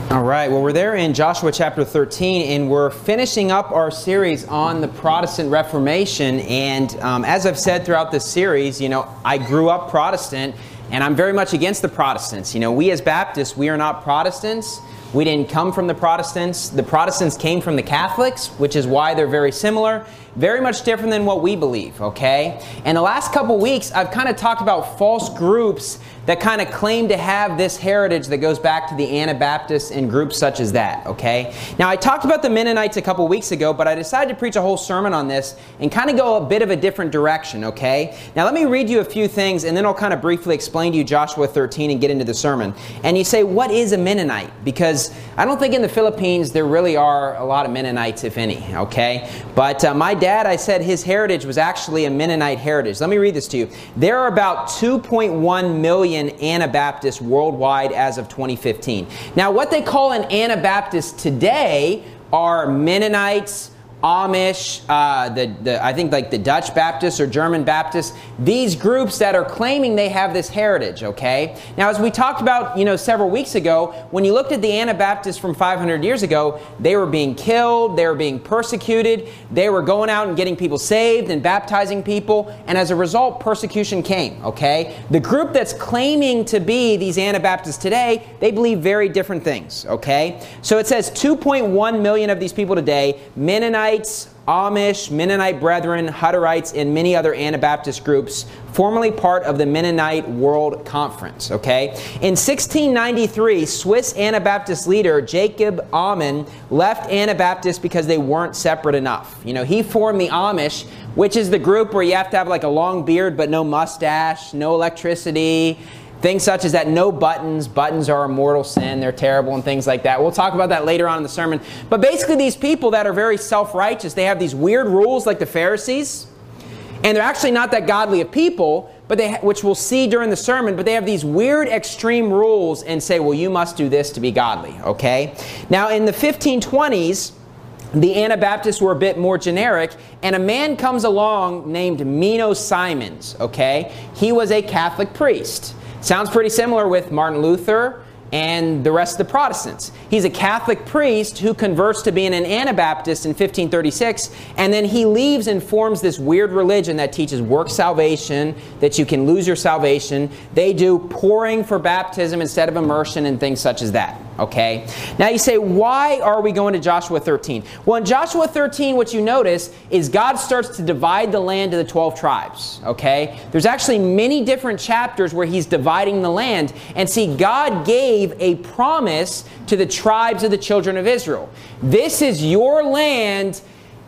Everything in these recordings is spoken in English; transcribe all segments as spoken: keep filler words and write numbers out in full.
All right, well, we're there in Joshua chapter thirteen, and we're finishing up our series on the Protestant Reformation. And um, as I've said throughout this series, you know, I grew up Protestant, and I'm very much against the Protestants. You know, we as Baptists, we are not Protestants. We didn't come from the Protestants. The Protestants came from the Catholics, which is why they're very similar. Very much different than what we believe, okay? And the last couple weeks, I've kind of talked about false groups that kind of claim to have this heritage that goes back to the Anabaptists and groups such as that, okay? Now, I talked about the Mennonites a couple weeks ago, but I decided to preach a whole sermon on this and kind of go a bit of a different direction, okay? Now, let me read you a few things, and then I'll kind of briefly explain to you Joshua thirteen and get into the sermon. And you say, what is a Mennonite? Because I don't think in the Philippines there really are a lot of Mennonites, if any, okay? But uh, my dad, I said his heritage was actually a Mennonite heritage. Let me read this to you. There are about two point one million Anabaptists worldwide as of twenty fifteen. Now, what they call an Anabaptist today are Mennonites, Amish, uh, the, the I think like the Dutch Baptists or German Baptists, these groups that are claiming they have this heritage, okay? Now, as we talked about, you know, several weeks ago, when you looked at the Anabaptists from five hundred years ago, they were being killed, they were being persecuted, they were going out and getting people saved and baptizing people, and as a result, persecution came, okay? The group that's claiming to be these Anabaptists today, they believe very different things, okay? So it says two point one million of these people today, Mennonites, Amish, Mennonite Brethren, Hutterites, and many other Anabaptist groups, formerly part of the Mennonite World Conference, okay? In sixteen ninety-three, Swiss Anabaptist leader Jacob Amann left Anabaptists because they weren't separate enough. You know, he formed the Amish, which is the group where you have to have like a long beard but no mustache, no electricity, things such as that, no buttons. Buttons are a mortal sin. They're terrible and things like that. We'll talk about that later on in the sermon. But basically these people that are very self-righteous, they have these weird rules like the Pharisees. And they're actually not that godly of people, but they, which we'll see during the sermon, but they have these weird extreme rules and say, well, you must do this to be godly, okay? Now in the fifteen twenties, the Anabaptists were a bit more generic, and a man comes along named Menno Simons, okay? He was a Catholic priest. Sounds pretty similar with Martin Luther and the rest of the Protestants. He's a Catholic priest who converts to being an Anabaptist in fifteen thirty-six, and then he leaves and forms this weird religion that teaches work salvation, that you can lose your salvation. They do pouring for baptism instead of immersion and things such as that. Okay? Now you say, why are we going to Joshua thirteen? Well, in Joshua thirteen, what you notice is God starts to divide the land to the twelve tribes. Okay? There's actually many different chapters where he's dividing the land. And see, God gave a promise to the tribes of the children of Israel. This is your land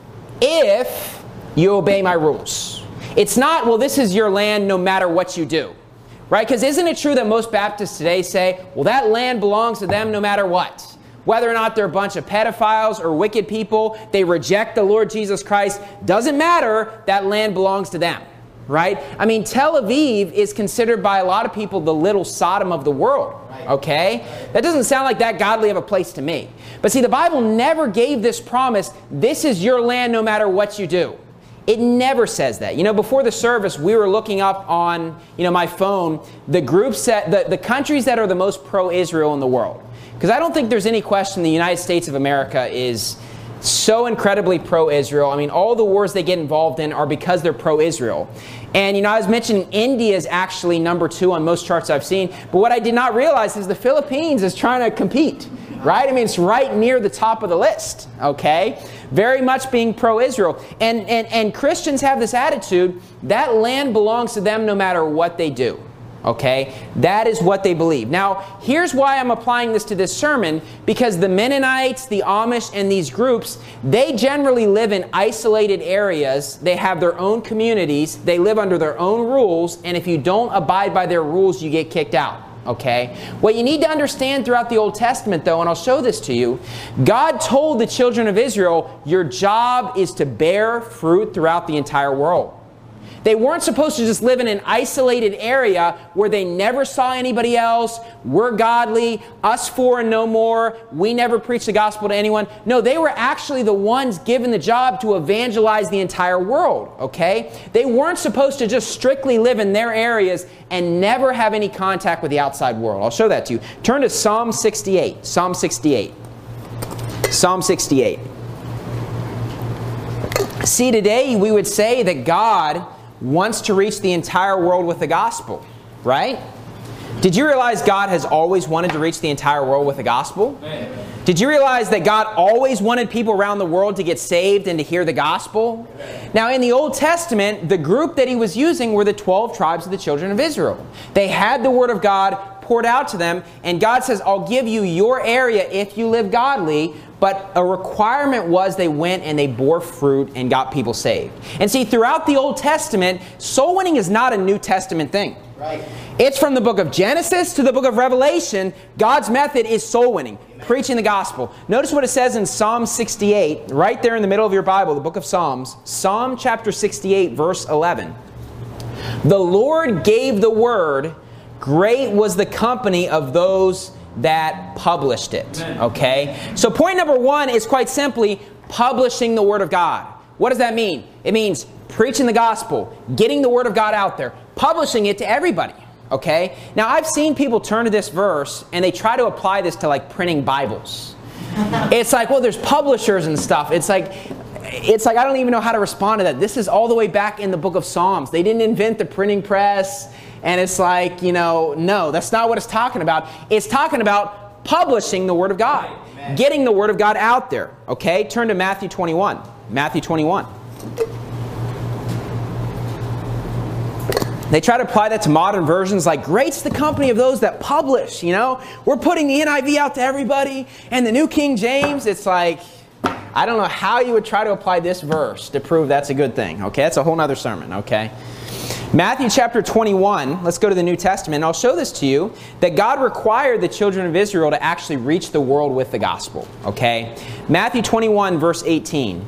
if you obey my rules. It's not, well, this is your land no matter what you do. Right? Because isn't it true that most Baptists today say, well, that land belongs to them no matter what? Whether or not they're a bunch of pedophiles or wicked people, they reject the Lord Jesus Christ, doesn't matter, that land belongs to them. Right? I mean, Tel Aviv is considered by a lot of people the little Sodom of the world. Okay? That doesn't sound like that godly of a place to me. But see, the Bible never gave this promise, this is your land no matter what you do. It never says that. You know, before the service, we were looking up on, you know, my phone, the groups that, the, the countries that are the most pro-Israel in the world. Because I don't think there's any question the United States of America is so incredibly pro-Israel. I mean, all the wars they get involved in are because they're pro-Israel. And, you know, I was mentioning India is actually number two on most charts I've seen. But what I did not realize is the Philippines is trying to compete, right? I mean, it's right near the top of the list, okay? Very much being pro-Israel. And, and, and Christians have this attitude, that land belongs to them no matter what they do. Okay? That is what they believe. Now, here's why I'm applying this to this sermon, because the Mennonites, the Amish, and these groups, they generally live in isolated areas. They have their own communities. They live under their own rules, and if you don't abide by their rules, you get kicked out. Okay? What you need to understand throughout the Old Testament, though, and I'll show this to you, God told the children of Israel, your job is to bear fruit throughout the entire world. They weren't supposed to just live in an isolated area where they never saw anybody else. We're godly, us four and no more. We never preach the gospel to anyone. No, they were actually the ones given the job to evangelize the entire world, okay? They weren't supposed to just strictly live in their areas and never have any contact with the outside world. I'll show that to you. Turn to Psalm sixty-eight. Psalm sixty-eight. Psalm sixty-eight. See, today we would say that God wants to reach the entire world with the gospel, right? Did you realize God has always wanted to reach the entire world with the gospel? Amen. Did you realize that God always wanted people around the world to get saved and to hear the gospel? Amen. Now, in the Old Testament, the group that he was using were the twelve tribes of the children of Israel. They had the word of God poured out to them, and God says, I'll give you your area if you live godly. But a requirement was they went and they bore fruit and got people saved. And see, throughout the Old Testament, soul winning is not a New Testament thing. Right. It's from the book of Genesis to the book of Revelation. God's method is soul winning, Amen. Preaching the gospel. Notice what it says in Psalm sixty-eight, right there in the middle of your Bible, the book of Psalms. Psalm chapter sixty-eight, verse eleven. The Lord gave the word, great was the company of those that published it. Okay? So point number one is quite simply publishing the Word of God. What does that mean? It means preaching the gospel, getting the Word of God out there, publishing it to everybody. Okay? Now I've seen people turn to this verse and they try to apply this to like printing Bibles. It's like, well, there's publishers and stuff. It's like, it's like I don't even know how to respond to that. This is all the way back in the book of Psalms. They didn't invent the printing press. And it's like, you know, no, that's not what it's talking about. It's talking about publishing the Word of God. Amen. Getting the Word of God out there. Okay? Turn to Matthew twenty-one. Matthew twenty-one. They try to apply that to modern versions like, great's the company of those that publish, you know? We're putting the N I V out to everybody and the New King James. It's like, I don't know how you would try to apply this verse to prove that's a good thing. Okay? That's a whole other sermon. Okay? Matthew chapter twenty-one, let's go to the New Testament, and I'll show this to you, that God required the children of Israel to actually reach the world with the gospel, okay? Matthew twenty-one, verse eighteen.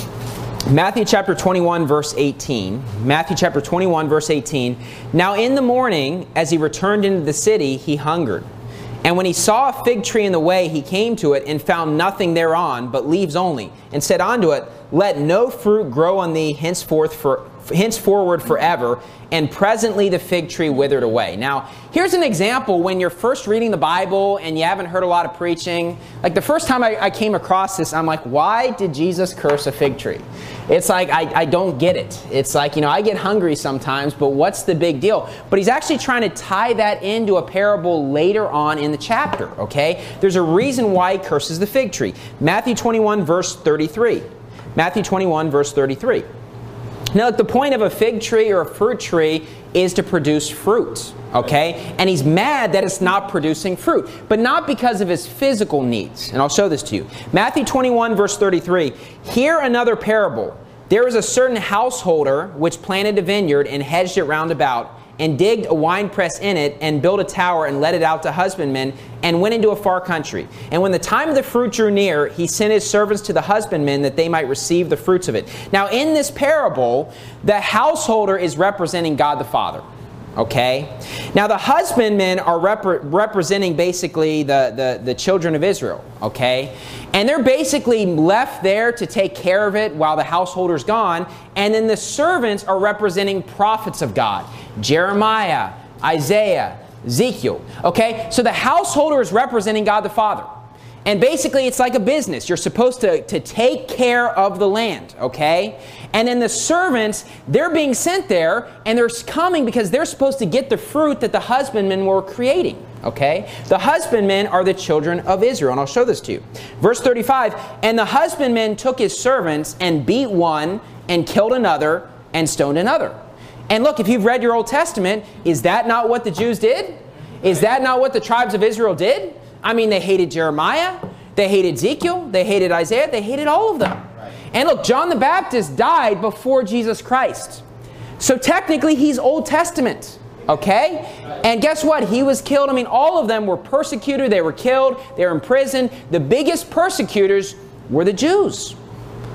Matthew chapter twenty-one, verse eighteen. Matthew chapter twenty-one, verse eighteen. Now in the morning, as he returned into the city, he hungered. And when he saw a fig tree in the way, he came to it and found nothing thereon, but leaves only, and said unto it, let no fruit grow on thee henceforth for henceforward forever. And presently the fig tree withered away. Now, here's an example when you're first reading the Bible and you haven't heard a lot of preaching. Like the first time I, I came across this, I'm like, why did Jesus curse a fig tree? It's like, I, I don't get it. It's like, you know, I get hungry sometimes, but what's the big deal? But he's actually trying to tie that into a parable later on in the chapter, okay? There's a reason why he curses the fig tree. Matthew twenty-one, verse thirty-three. Matthew twenty-one, verse thirty-three. Now, look, the point of a fig tree or a fruit tree is to produce fruit, okay? And he's mad that it's not producing fruit, but not because of his physical needs. And I'll show this to you. Matthew twenty-one, verse thirty-three. Hear another parable. There was a certain householder which planted a vineyard and hedged it round about, and digged a winepress in it, and built a tower, and let it out to husbandmen, and went into a far country. And when the time of the fruit drew near, he sent his servants to the husbandmen that they might receive the fruits of it. Now, in this parable, the householder is representing God the Father. Okay? Now, the husbandmen are rep- representing basically the, the, the children of Israel. Okay? And they're basically left there to take care of it while the householder's gone. And then the servants are representing prophets of God. Jeremiah, Isaiah, Ezekiel. Okay? So the householder is representing God the Father. And basically, it's like a business. You're supposed to, to take care of the land, okay? And then the servants, they're being sent there, and they're coming because they're supposed to get the fruit that the husbandmen were creating, okay? The husbandmen are the children of Israel, and I'll show this to you. Verse thirty-five, and the husbandman took his servants and beat one and killed another and stoned another. And look, if you've read your Old Testament, is that not what the Jews did? Is that not what the tribes of Israel did? I mean, they hated Jeremiah, they hated Ezekiel, they hated Isaiah, they hated all of them. Right. And look, John the Baptist died before Jesus Christ. So technically, he's Old Testament, okay? Right. And guess what? He was killed. I mean, all of them were persecuted, they were killed, they were imprisoned. The biggest persecutors were the Jews.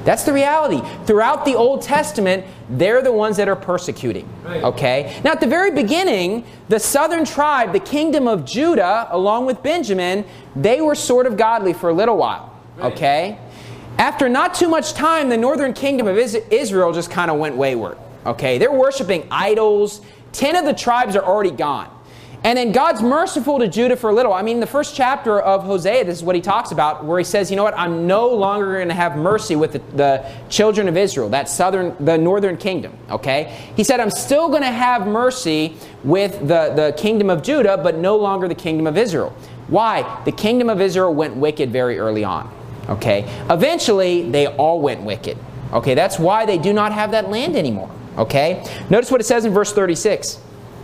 That's the reality. Throughout the Old Testament, they're the ones that are persecuting. Okay? Now, at the very beginning, the southern tribe, the kingdom of Judah, along with Benjamin, they were sort of godly for a little while. Okay? After not too much time, the northern kingdom of Israel just kind of went wayward. Okay? They're worshiping idols. Ten of the tribes are already gone. And then God's merciful to Judah for a little. I mean, the first chapter of Hosea, this is what he talks about, where he says, you know what, I'm no longer going to have mercy with the, the children of Israel, that southern, the northern kingdom, okay? He said, I'm still going to have mercy with the, the kingdom of Judah, but no longer the kingdom of Israel. Why? The kingdom of Israel went wicked very early on, okay? Eventually, they all went wicked, okay? That's why they do not have that land anymore, okay? Notice what it says in verse thirty-six.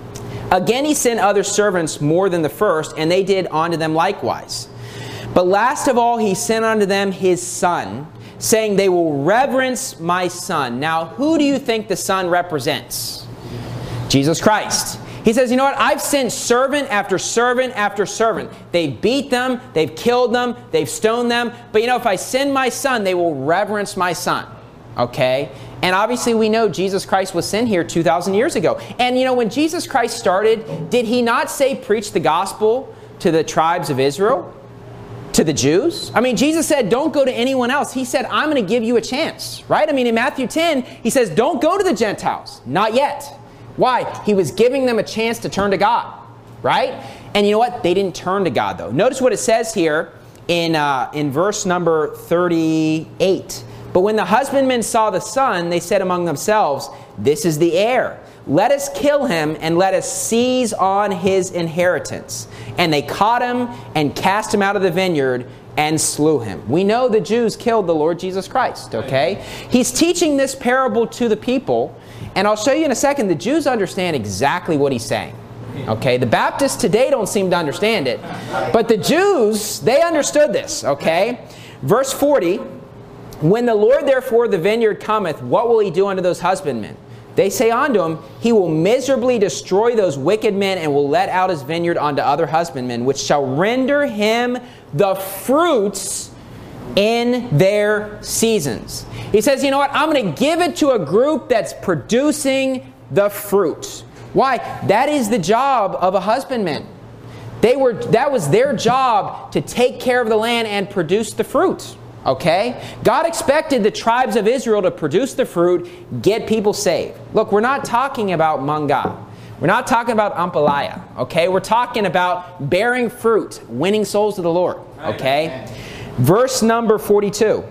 Again he sent other servants more than the first, and they did unto them likewise. But last of all he sent unto them his son, saying, they will reverence my son. Now, who do you think the son represents? Jesus Christ. He says, you know what? I've sent servant after servant after servant. They've beat them, they've killed them, they've stoned them. But you know, if I send my son, they will reverence my son. Okay? And obviously we know Jesus Christ was sent here two thousand years ago. And you know, when Jesus Christ started, did he not say preach the gospel to the tribes of Israel? To the Jews? I mean, Jesus said, don't go to anyone else. He said, I'm going to give you a chance. Right? I mean, in Matthew ten, he says, don't go to the Gentiles. Not yet. Why? He was giving them a chance to turn to God. Right? And you know what? They didn't turn to God, though. Notice what it says here in, uh, in verse number thirty-eight. But when the husbandmen saw the son, they said among themselves, this is the heir. Let us kill him and let us seize on his inheritance. And they caught him and cast him out of the vineyard and slew him. We know the Jews killed the Lord Jesus Christ, okay? He's teaching this parable to the people. And I'll show you in a second, the Jews understand exactly what he's saying. Okay, the Baptists today don't seem to understand it. But the Jews, they understood this, okay? Verse forty. When the Lord therefore the vineyard cometh, what will he do unto those husbandmen? They say unto him, he will miserably destroy those wicked men and will let out his vineyard unto other husbandmen, which shall render him the fruits in their seasons. He says, you know what? I'm going to give it to a group that's producing the fruit. Why? That is the job of a husbandman. They were, that was their job, to take care of the land and produce the fruit. Okay? God expected the tribes of Israel to produce the fruit, get people saved. Look, we're not talking about Manga. We're not talking about Ampalaya. Okay? We're talking about bearing fruit, winning souls to the Lord. Okay? Verse number forty-two.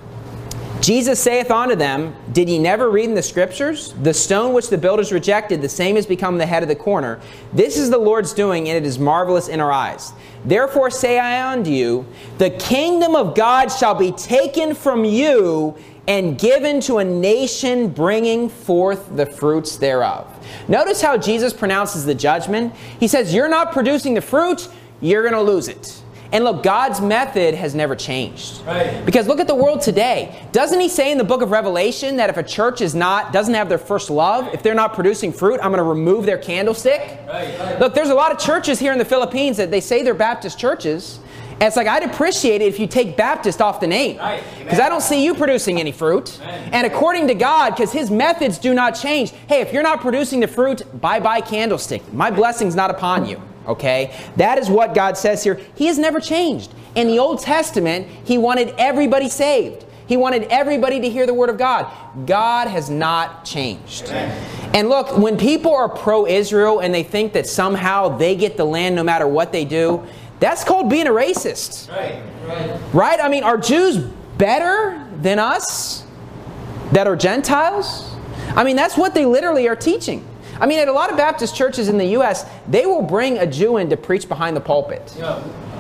Jesus saith unto them, did ye never read in the Scriptures? The stone which the builders rejected, the same has become the head of the corner. This is the Lord's doing, and it is marvelous in our eyes. Therefore say I unto you, the kingdom of God shall be taken from you and given to a nation bringing forth the fruits thereof. Notice how Jesus pronounces the judgment. He says, you're not producing the fruit, you're going to lose it. And look, God's method has never changed. Right. Because look at the world today. Doesn't he say in the book of Revelation that if a church is not, doesn't have their first love, if they're not producing fruit, I'm going to remove their candlestick? Right. Right. Look, there's a lot of churches here in the Philippines that they say they're Baptist churches. And it's like, I'd appreciate it if you take Baptist off the name. Because I don't see you producing any fruit. Amen. And according to God, because his methods do not change, hey, if you're not producing the fruit, bye-bye candlestick. My blessing's not upon you. Okay? That is what God says here. He has never changed. In the Old Testament, he wanted everybody saved. He wanted everybody to hear the word of God. God has not changed. Amen. And look, when people are pro-Israel and they think that somehow they get the land no matter what they do, that's called being a racist. Right. Right. Right? I mean, are Jews better than us that are Gentiles? I mean, that's what they literally are teaching. I mean, at a lot of Baptist churches in the U S, they will bring a Jew in to preach behind the pulpit. Yeah.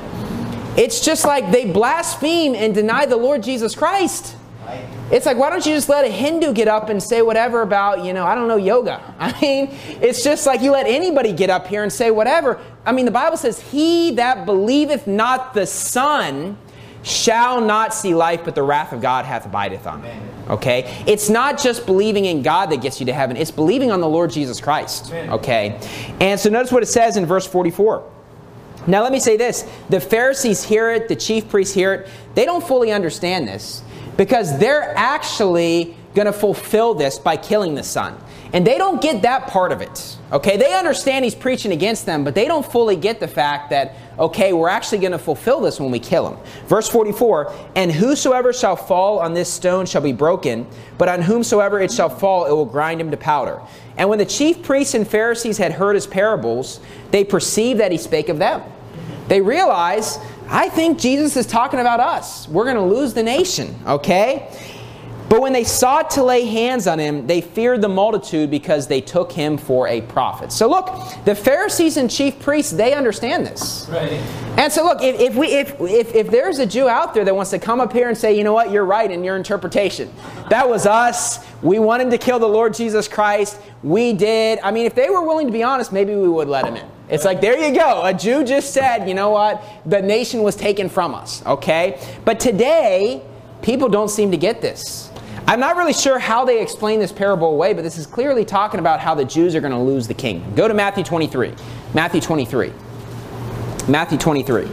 It's just like they blaspheme and deny the Lord Jesus Christ. Right. It's like, why don't you just let a Hindu get up and say whatever about, you know, I don't know, yoga. I mean, it's just like you let anybody get up here and say whatever. I mean, the Bible says, he that believeth not the Son shall not see life, but the wrath of God hath abideth on him. Okay? It's not just believing in God that gets you to heaven. It's believing on the Lord Jesus Christ. Okay? And so notice what it says in verse forty-four. Now let me say this. The Pharisees hear it. The chief priests hear it. They don't fully understand this. because they're actually going to fulfill this by killing the son. And they don't get that part of it. Okay, they understand he's preaching against them, but they don't fully get the fact that, okay, we're actually going to fulfill this when we kill him. Verse forty-four, and whosoever shall fall on this stone shall be broken, but on whomsoever it shall fall, it will grind him to powder. And when the chief priests and Pharisees had heard his parables, they perceived that he spake of them. They realize, I think Jesus is talking about us. We're going to lose the nation, okay? But when they sought to lay hands on him, they feared the multitude because they took him for a prophet. So look, the Pharisees and chief priests, they understand this. Right. And so look, if, if, we, if, if, if there's a Jew out there that wants to come up here and say, you know what, you're right in your interpretation. That was us. We wanted to kill the Lord Jesus Christ. We did. I mean, if they were willing to be honest, maybe we would let him in. It's like, there you go. A Jew just said, you know what, the nation was taken from us. Okay? But today, people don't seem to get this. I'm not really sure how they explain this parable away, but this is clearly talking about how the Jews are going to lose the kingdom. Go to Matthew twenty-three. Matthew twenty-three. Matthew twenty-three.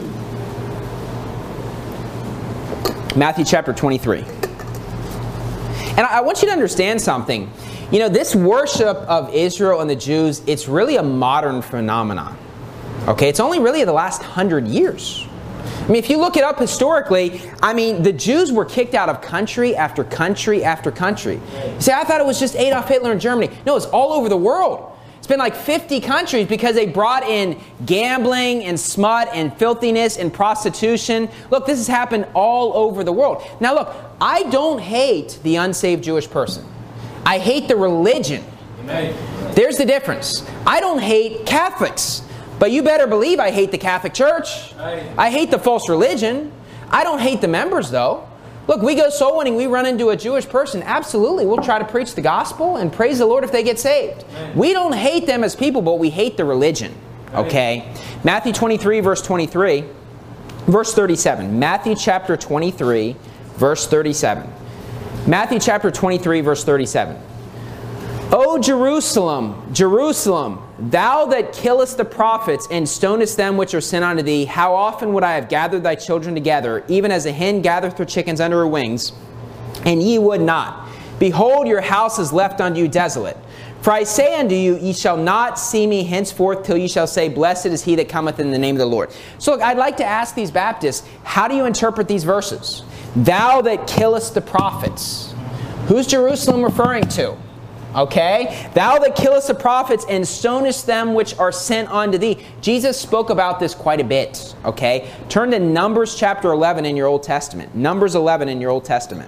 Matthew chapter twenty-three. And I want you to understand something. You know, this worship of Israel and the Jews, it's really a modern phenomenon. Okay, it's only really the last hundred years. I mean, if you look it up historically, I mean, the Jews were kicked out of country after country after country. You say, I thought it was just Adolf Hitler in Germany. No, it's all over the world. It's been like fifty countries because they brought in gambling and smut and filthiness and prostitution. Look, this has happened all over the world. Now look, I don't hate the unsaved Jewish person. I hate the religion. Amen. There's the difference. I don't hate Catholics. But you better believe I hate the Catholic Church. I hate the false religion. I don't hate the members, though. Look, we go soul winning, we run into a Jewish person. Absolutely, we'll try to preach the gospel and praise the Lord if they get saved. Amen. We don't hate them as people, but we hate the religion. Okay? Matthew twenty-three, verse twenty-three. Verse thirty-seven. Matthew chapter twenty-three, verse thirty-seven. Matthew chapter twenty-three, verse thirty-seven. O Jerusalem, Jerusalem, thou that killest the prophets and stonest them which are sent unto thee, how often would I have gathered thy children together, even as a hen gathereth her chickens under her wings, and ye would not. Behold, your house is left unto you desolate. For I say unto you, ye shall not see me henceforth till ye shall say, blessed is he that cometh in the name of the Lord. So look, I'd like to ask these Baptists, how do you interpret these verses? Thou that killest the prophets. Who's Jerusalem referring to? Okay? Thou that killest the prophets and stonest them which are sent unto thee. Jesus spoke about this quite a bit. Okay? Turn to Numbers chapter eleven in your Old Testament. Numbers eleven in your Old Testament.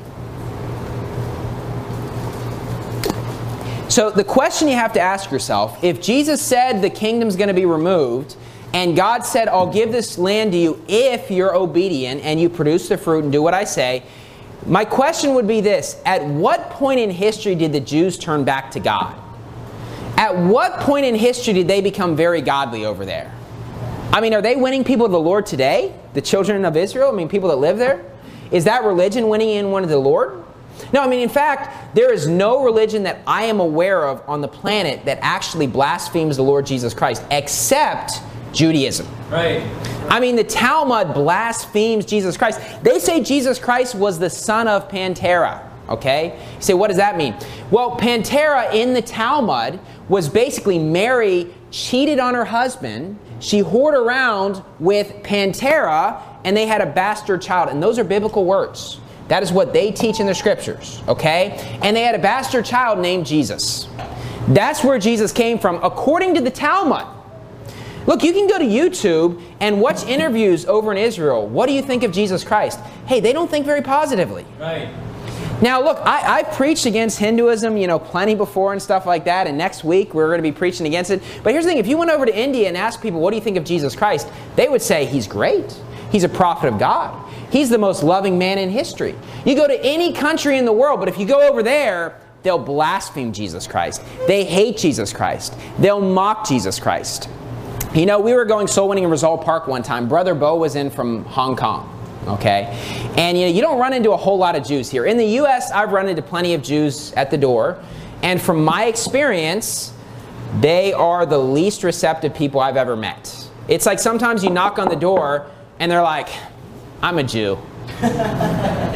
So the question you have to ask yourself, if Jesus said the kingdom's going to be removed, and God said, I'll give this land to you if you're obedient and you produce the fruit and do what I say, my question would be this: at what point in history did the Jews turn back to God? At what point in history did they become very godly over there? I mean, are they winning people to the Lord today? The children of Israel? I mean, people that live there? Is that religion winning anyone to the Lord? No, I mean, in fact, there is no religion that I am aware of on the planet that actually blasphemes the Lord Jesus Christ, except Judaism. Right. I mean, the Talmud blasphemes Jesus Christ. They say Jesus Christ was the son of Pantera. Okay? You say, what does that mean? Well, Pantera in the Talmud was basically Mary cheated on her husband. She whored around with Pantera, and they had a bastard child. And those are biblical words. That is what they teach in their scriptures. Okay? And they had a bastard child named Jesus. That's where Jesus came from, according to the Talmud. Look, you can go to YouTube and watch interviews over in Israel. What do you think of Jesus Christ? Hey, they don't think very positively. Right. Now, look, I, I've preached against Hinduism, you know, plenty before and stuff like that. And next week, we're going to be preaching against it. But here's the thing. If you went over to India and asked people, what do you think of Jesus Christ? They would say, he's great. He's a prophet of God. He's the most loving man in history. You go to any country in the world, but if you go over there, they'll blaspheme Jesus Christ. They hate Jesus Christ. They'll mock Jesus Christ. You know, we were going soul winning in Rizal Park one time. Brother Bo was in from Hong Kong, okay? And, you know, you don't run into a whole lot of Jews here. In the U S, I've run into plenty of Jews at the door. And from my experience, they are the least receptive people I've ever met. It's like sometimes you knock on the door and they're like, I'm a Jew.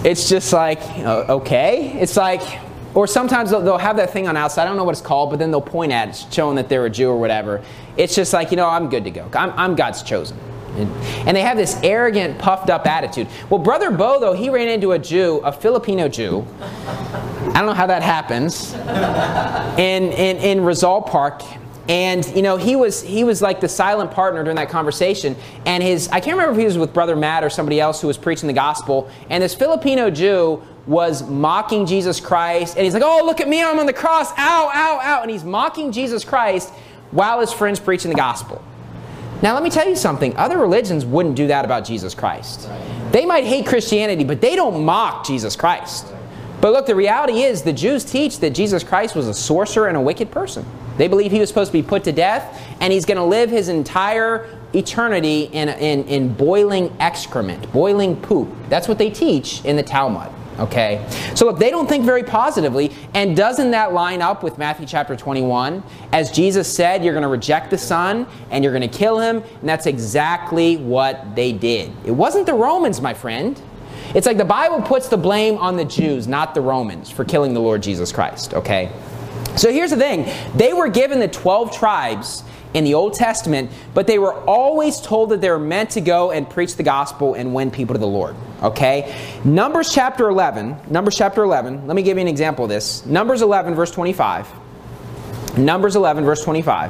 it's just like, uh, okay. It's like, or sometimes they'll, they'll have that thing on outside. I don't know what it's called, but then they'll point at it, showing that they're a Jew or whatever. It's just like, you know, I'm good to go. I'm, I'm God's chosen. And, and they have this arrogant, puffed up attitude. Well, Brother Bo, though, he ran into a Jew, a Filipino Jew. I don't know how that happens. in, in, in Rizal Park. And, you know, he was he was like the silent partner during that conversation. And his, I can't remember if he was with Brother Matt or somebody else who was preaching the gospel. And this Filipino Jew was mocking Jesus Christ. And he's like, oh, look at me, I'm on the cross. Ow, ow, ow. And he's mocking Jesus Christ while his friend's preaching the gospel. Now, let me tell you something. Other religions wouldn't do that about Jesus Christ. They might hate Christianity, but they don't mock Jesus Christ. But look, the reality is the Jews teach that Jesus Christ was a sorcerer and a wicked person. They believe he was supposed to be put to death, and he's going to live his entire eternity in, in, in boiling excrement, boiling poop. That's what they teach in the Talmud. Okay? So look, they don't think very positively, and doesn't that line up with Matthew chapter twenty-one? As Jesus said, you're going to reject the Son, and you're going to kill him, and that's exactly what they did. It wasn't the Romans, my friend. It's like the Bible puts the blame on the Jews, not the Romans, for killing the Lord Jesus Christ, okay? So here's the thing. They were given the twelve tribes in the Old Testament, but they were always told that they were meant to go and preach the gospel and win people to the Lord, okay? Numbers chapter eleven, Numbers chapter eleven, let me give you an example of this. Numbers eleven, verse twenty-five. Numbers eleven, verse twenty-five.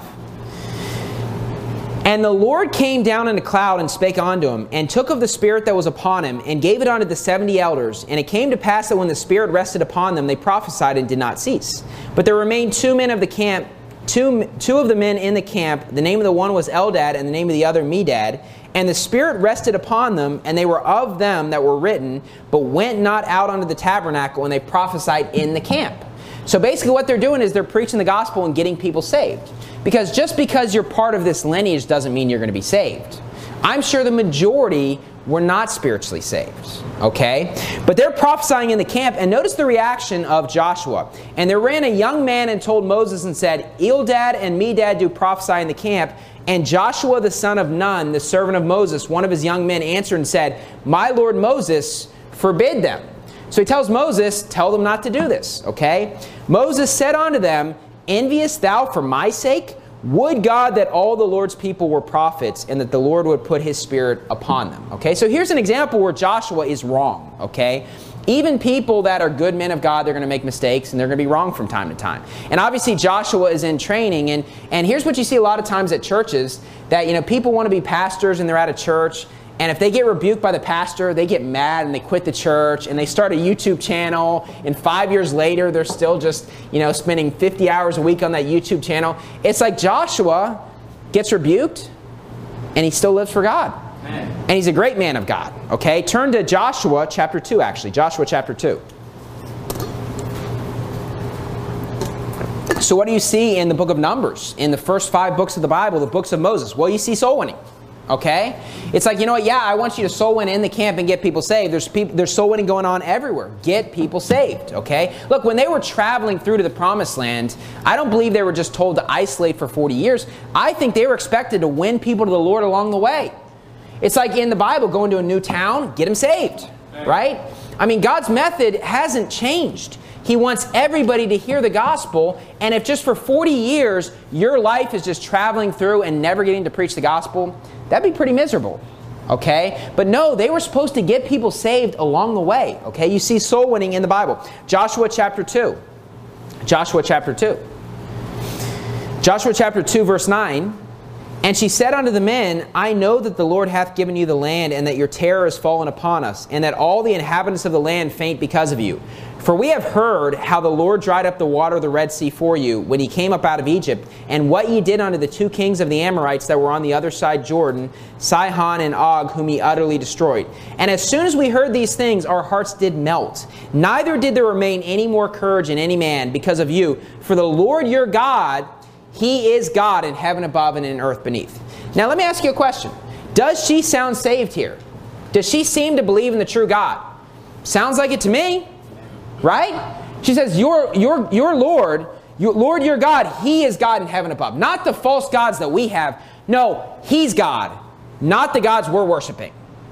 And the Lord came down in a cloud and spake unto him, and took of the Spirit that was upon him, and gave it unto the seventy elders. And it came to pass that when the Spirit rested upon them, they prophesied and did not cease. But there remained two men of the camp, two, two of the men in the camp. The name of the one was Eldad, and the name of the other Medad. And the Spirit rested upon them, and they were of them that were written, but went not out unto the tabernacle, and they prophesied in the camp. So basically what they're doing is they're preaching the gospel and getting people saved. Because just because you're part of this lineage doesn't mean you're going to be saved. I'm sure the majority were not spiritually saved. Okay? But they're prophesying in the camp, and notice the reaction of Joshua. And there ran a young man and told Moses and said, Eldad and Medad do prophesy in the camp. And Joshua the son of Nun, the servant of Moses, one of his young men, answered and said, My Lord Moses, forbid them. So he tells Moses, tell them not to do this. Okay? Moses said unto them, Enviest thou for my sake? Would God that all the Lord's people were prophets, and that the Lord would put his Spirit upon them. Okay, so here's an example where Joshua is wrong. Okay, even people that are good men of God, they're going to make mistakes, and they're going to be wrong from time to time. And obviously Joshua is in training, and, and here's what you see a lot of times at churches, that, you know, people want to be pastors and they're at a church, and if they get rebuked by the pastor, they get mad and they quit the church and they start a YouTube channel, and five years later they're still just, you know, spending fifty hours a week on that YouTube channel. It's like Joshua gets rebuked and he still lives for God. Amen. And he's a great man of God. Okay, turn to Joshua chapter two actually. Joshua chapter two. So what do you see in the book of Numbers? In the first five books of the Bible, the books of Moses? Well, you see soul winning. Okay? It's like, you know what, yeah, I want you to soul win in the camp and get people saved. There's people, there's soul winning going on everywhere. Get people saved, okay? Look, when they were traveling through to the promised land, I don't believe they were just told to isolate for forty years. I think they were expected to win people to the Lord along the way. It's like in the Bible, going to a new town, get them saved, right? I mean, God's method hasn't changed. He wants everybody to hear the gospel, and if just for forty years your life is just traveling through and never getting to preach the gospel, that'd be pretty miserable, okay? But no, they were supposed to get people saved along the way, okay? You see soul winning in the Bible. Joshua chapter two. Joshua chapter two. Joshua chapter two, verse nine. And she said unto the men, I know that the Lord hath given you the land, and that your terror is fallen upon us, and that all the inhabitants of the land faint because of you. For we have heard how the Lord dried up the water of the Red Sea for you when he came up out of Egypt, and what ye did unto the two kings of the Amorites that were on the other side Jordan, Sihon and Og, whom ye utterly destroyed. And as soon as we heard these things, our hearts did melt. Neither did there remain any more courage in any man because of you. For the Lord your God, he is God in heaven above and in earth beneath. Now let me ask you a question. Does she sound saved here? Does she seem to believe in the true God? Sounds like it to me. Right? She says, your, your, your Lord, your Lord your God, he is God in heaven above. Not the false gods that we have. No, he's God. Not the gods we're worshiping.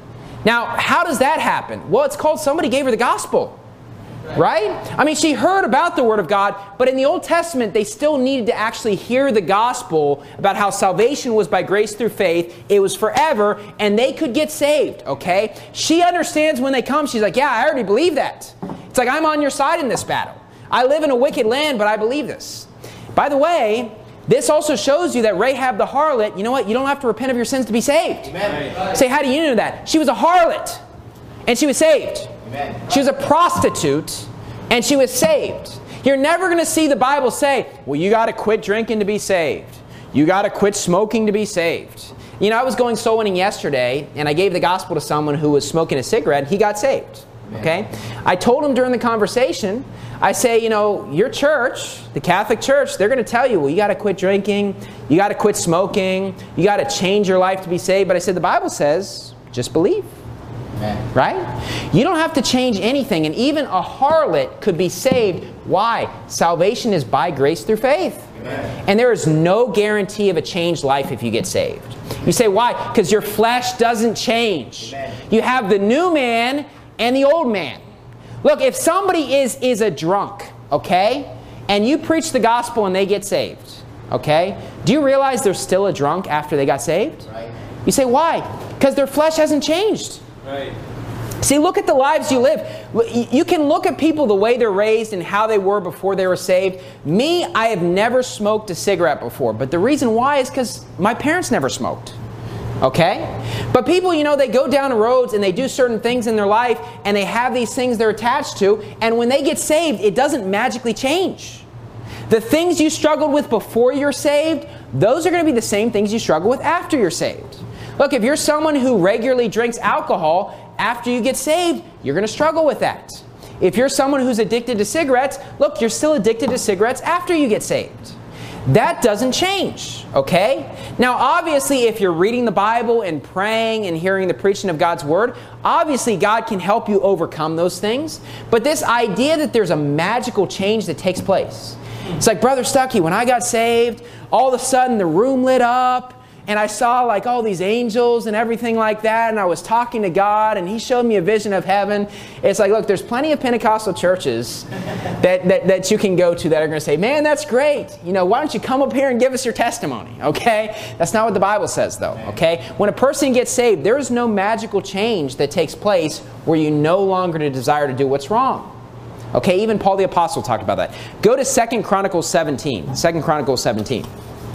Now, how does that happen? Well, it's called somebody gave her the gospel. Right? I mean, she heard about the Word of God, but in the Old Testament, they still needed to actually hear the gospel about how salvation was by grace through faith. It was forever, and they could get saved, okay? She understands when they come. She's like, yeah, I already believe that. It's like, I'm on your side in this battle. I live in a wicked land, but I believe this. By the way, this also shows you that Rahab the harlot, you know what? You don't have to repent of your sins to be saved. Amen. Say, how do you know that? She was a harlot, and she was saved. Amen. She was a prostitute, and she was saved. You're never going to see the Bible say, well, you got to quit drinking to be saved. You got to quit smoking to be saved. You know, I was going soul winning yesterday, and I gave the gospel to someone who was smoking a cigarette. He got saved. Okay? I told him during the conversation, I say, you know, your church, the Catholic Church, they're going to tell you, well, you got to quit drinking. You got to quit smoking. You got to change your life to be saved. But I said, the Bible says, just believe. Amen. Right? You don't have to change anything. And even a harlot could be saved. Why? Salvation is by grace through faith. Amen. And there is no guarantee of a changed life if you get saved. You say, why? Because your flesh doesn't change. Amen. You have the new man and the old man. Look, if somebody is, is a drunk, okay, and you preach the gospel and they get saved, okay, do you realize they're still a drunk after they got saved? Right. You say, why? Because their flesh hasn't changed. Right. See, look at the lives you live. You can look at people the way they're raised and how they were before they were saved. Me, I have never smoked a cigarette before, but the reason why is because my parents never smoked. Okay? But people, you know, they go down roads and they do certain things in their life and they have these things they're attached to, and when they get saved, it doesn't magically change. The things you struggled with before you're saved, those are going to be the same things you struggle with after you're saved. Look, if you're someone who regularly drinks alcohol, after you get saved, you're going to struggle with that. If you're someone who's addicted to cigarettes, look, you're still addicted to cigarettes after you get saved. That doesn't change, okay? Now, obviously, if you're reading the Bible and praying and hearing the preaching of God's Word, obviously God can help you overcome those things. But this idea that there's a magical change that takes place. It's like, Brother Stuckey, when I got saved, all of a sudden the room lit up, and I saw like all these angels and everything like that, and I was talking to God, and He showed me a vision of heaven. It's like, look, there's plenty of Pentecostal churches that, that, that you can go to that are going to say, man, that's great. You know, why don't you come up here and give us your testimony, okay? That's not what the Bible says, though, okay? When a person gets saved, there is no magical change that takes place where you no longer desire to do what's wrong. Okay, even Paul the Apostle talked about that. Go to Second Chronicles seventeen. Second Chronicles seventeen.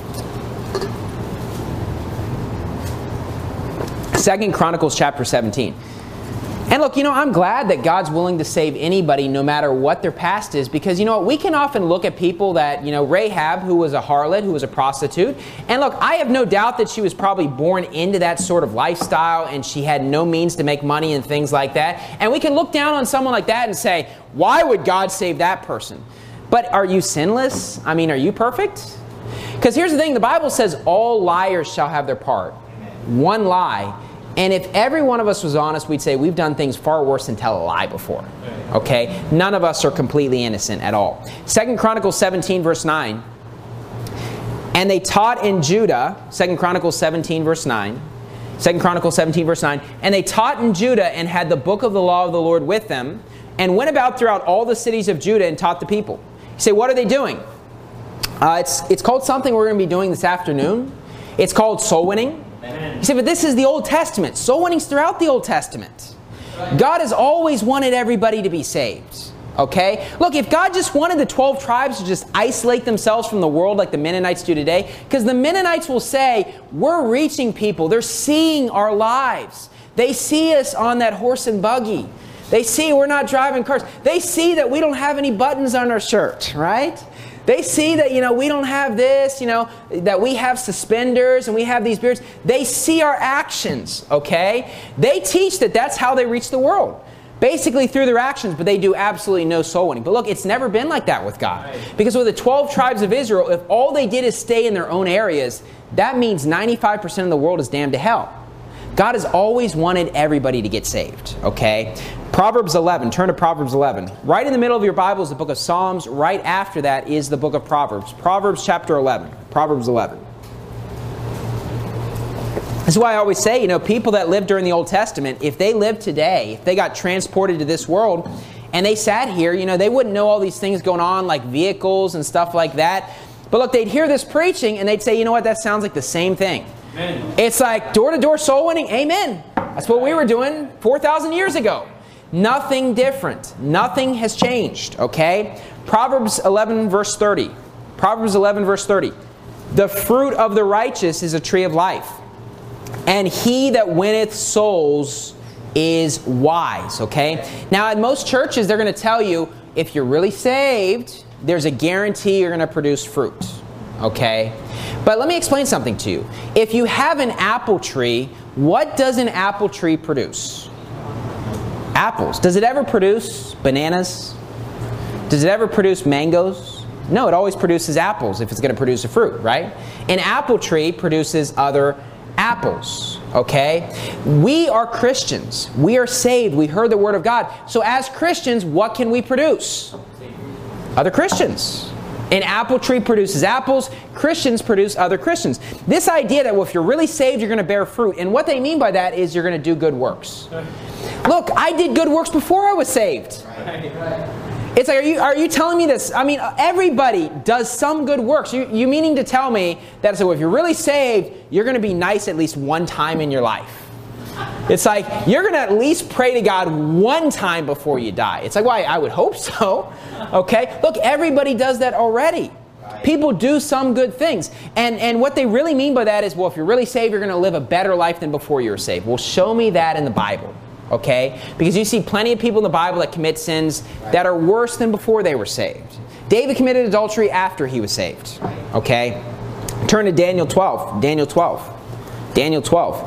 Second Chronicles chapter seventeen. And look, you know, I'm glad that God's willing to save anybody no matter what their past is, because, you know, we can often look at people that, you know, Rahab, who was a harlot, who was a prostitute, and look, I have no doubt that she was probably born into that sort of lifestyle and she had no means to make money and things like that. And we can look down on someone like that and say, why would God save that person? But are you sinless? I mean, are you perfect? Because here's the thing, the Bible says all liars shall have their part. One lie. And if every one of us was honest, we'd say we've done things far worse than tell a lie before. Okay? None of us are completely innocent at all. Second Chronicles seventeen, verse nine. And they taught in Judah, Second Chronicles seventeen, verse nine. Second Chronicles seventeen, verse nine. And they taught in Judah and had the book of the law of the Lord with them, and went about throughout all the cities of Judah and taught the people. You say, what are they doing? Uh, it's, it's called something we're going to be doing this afternoon. It's called soul winning. You say, but this is the Old Testament. Soul winning's throughout the Old Testament. God has always wanted everybody to be saved. Okay? Look, if God just wanted the twelve tribes to just isolate themselves from the world like the Mennonites do today, because the Mennonites will say, we're reaching people. They're seeing our lives. They see us on that horse and buggy. They see we're not driving cars. They see that we don't have any buttons on our shirt, right? They see that, you know, we don't have this, you know, that we have suspenders and we have these beards. They see our actions, okay? They teach that that's how they reach the world. Basically through their actions, but they do absolutely no soul winning. But look, it's never been like that with God. Because with the twelve tribes of Israel, if all they did is stay in their own areas, that means ninety-five percent of the world is damned to hell. God has always wanted everybody to get saved, okay? Proverbs eleven, turn to Proverbs eleven. Right in the middle of your Bible is the book of Psalms. Right after that is the book of Proverbs. Proverbs chapter eleven. Proverbs eleven. This is why I always say, you know, people that lived during the Old Testament, if they lived today, if they got transported to this world, and they sat here, you know, they wouldn't know all these things going on, like vehicles and stuff like that. But look, they'd hear this preaching, and they'd say, you know what, that sounds like the same thing. Amen. It's like door-to-door soul winning. Amen. That's what we were doing four thousand years ago. Nothing different. Nothing has changed, okay? Proverbs eleven, verse thirty. Proverbs eleven, verse thirty. The fruit of the righteous is a tree of life, and he that winneth souls is wise, okay? Now, at most churches, they're going to tell you, if you're really saved, there's a guarantee you're going to produce fruit, okay? But let me explain something to you. If you have an apple tree, what does an apple tree produce? Apples. Does it ever produce bananas? Does it ever produce mangoes? No, it always produces apples if it's going to produce a fruit, right? An apple tree produces other apples, okay? We are Christians. We are saved. We heard the Word of God. So as Christians, what can we produce? Other Christians. An apple tree produces apples. Christians produce other Christians. This idea that, well, if you're really saved, you're going to bear fruit. And what they mean by that is you're going to do good works. Look, I did good works before I was saved. It's like, are you, are you telling me this? I mean, everybody does some good works. You, you meaning to tell me that, so if you're really saved, you're going to be nice at least one time in your life. It's like, you're going to at least pray to God one time before you die. It's like, well, I, I would hope so. Okay? Look, everybody does that already. People do some good things. And, and what they really mean by that is, well, if you're really saved, you're going to live a better life than before you were saved. Well, show me that in the Bible. Okay? Because you see plenty of people in the Bible that commit sins that are worse than before they were saved. David committed adultery after he was saved. Okay? Turn to Daniel twelve. Daniel twelve. Daniel twelve.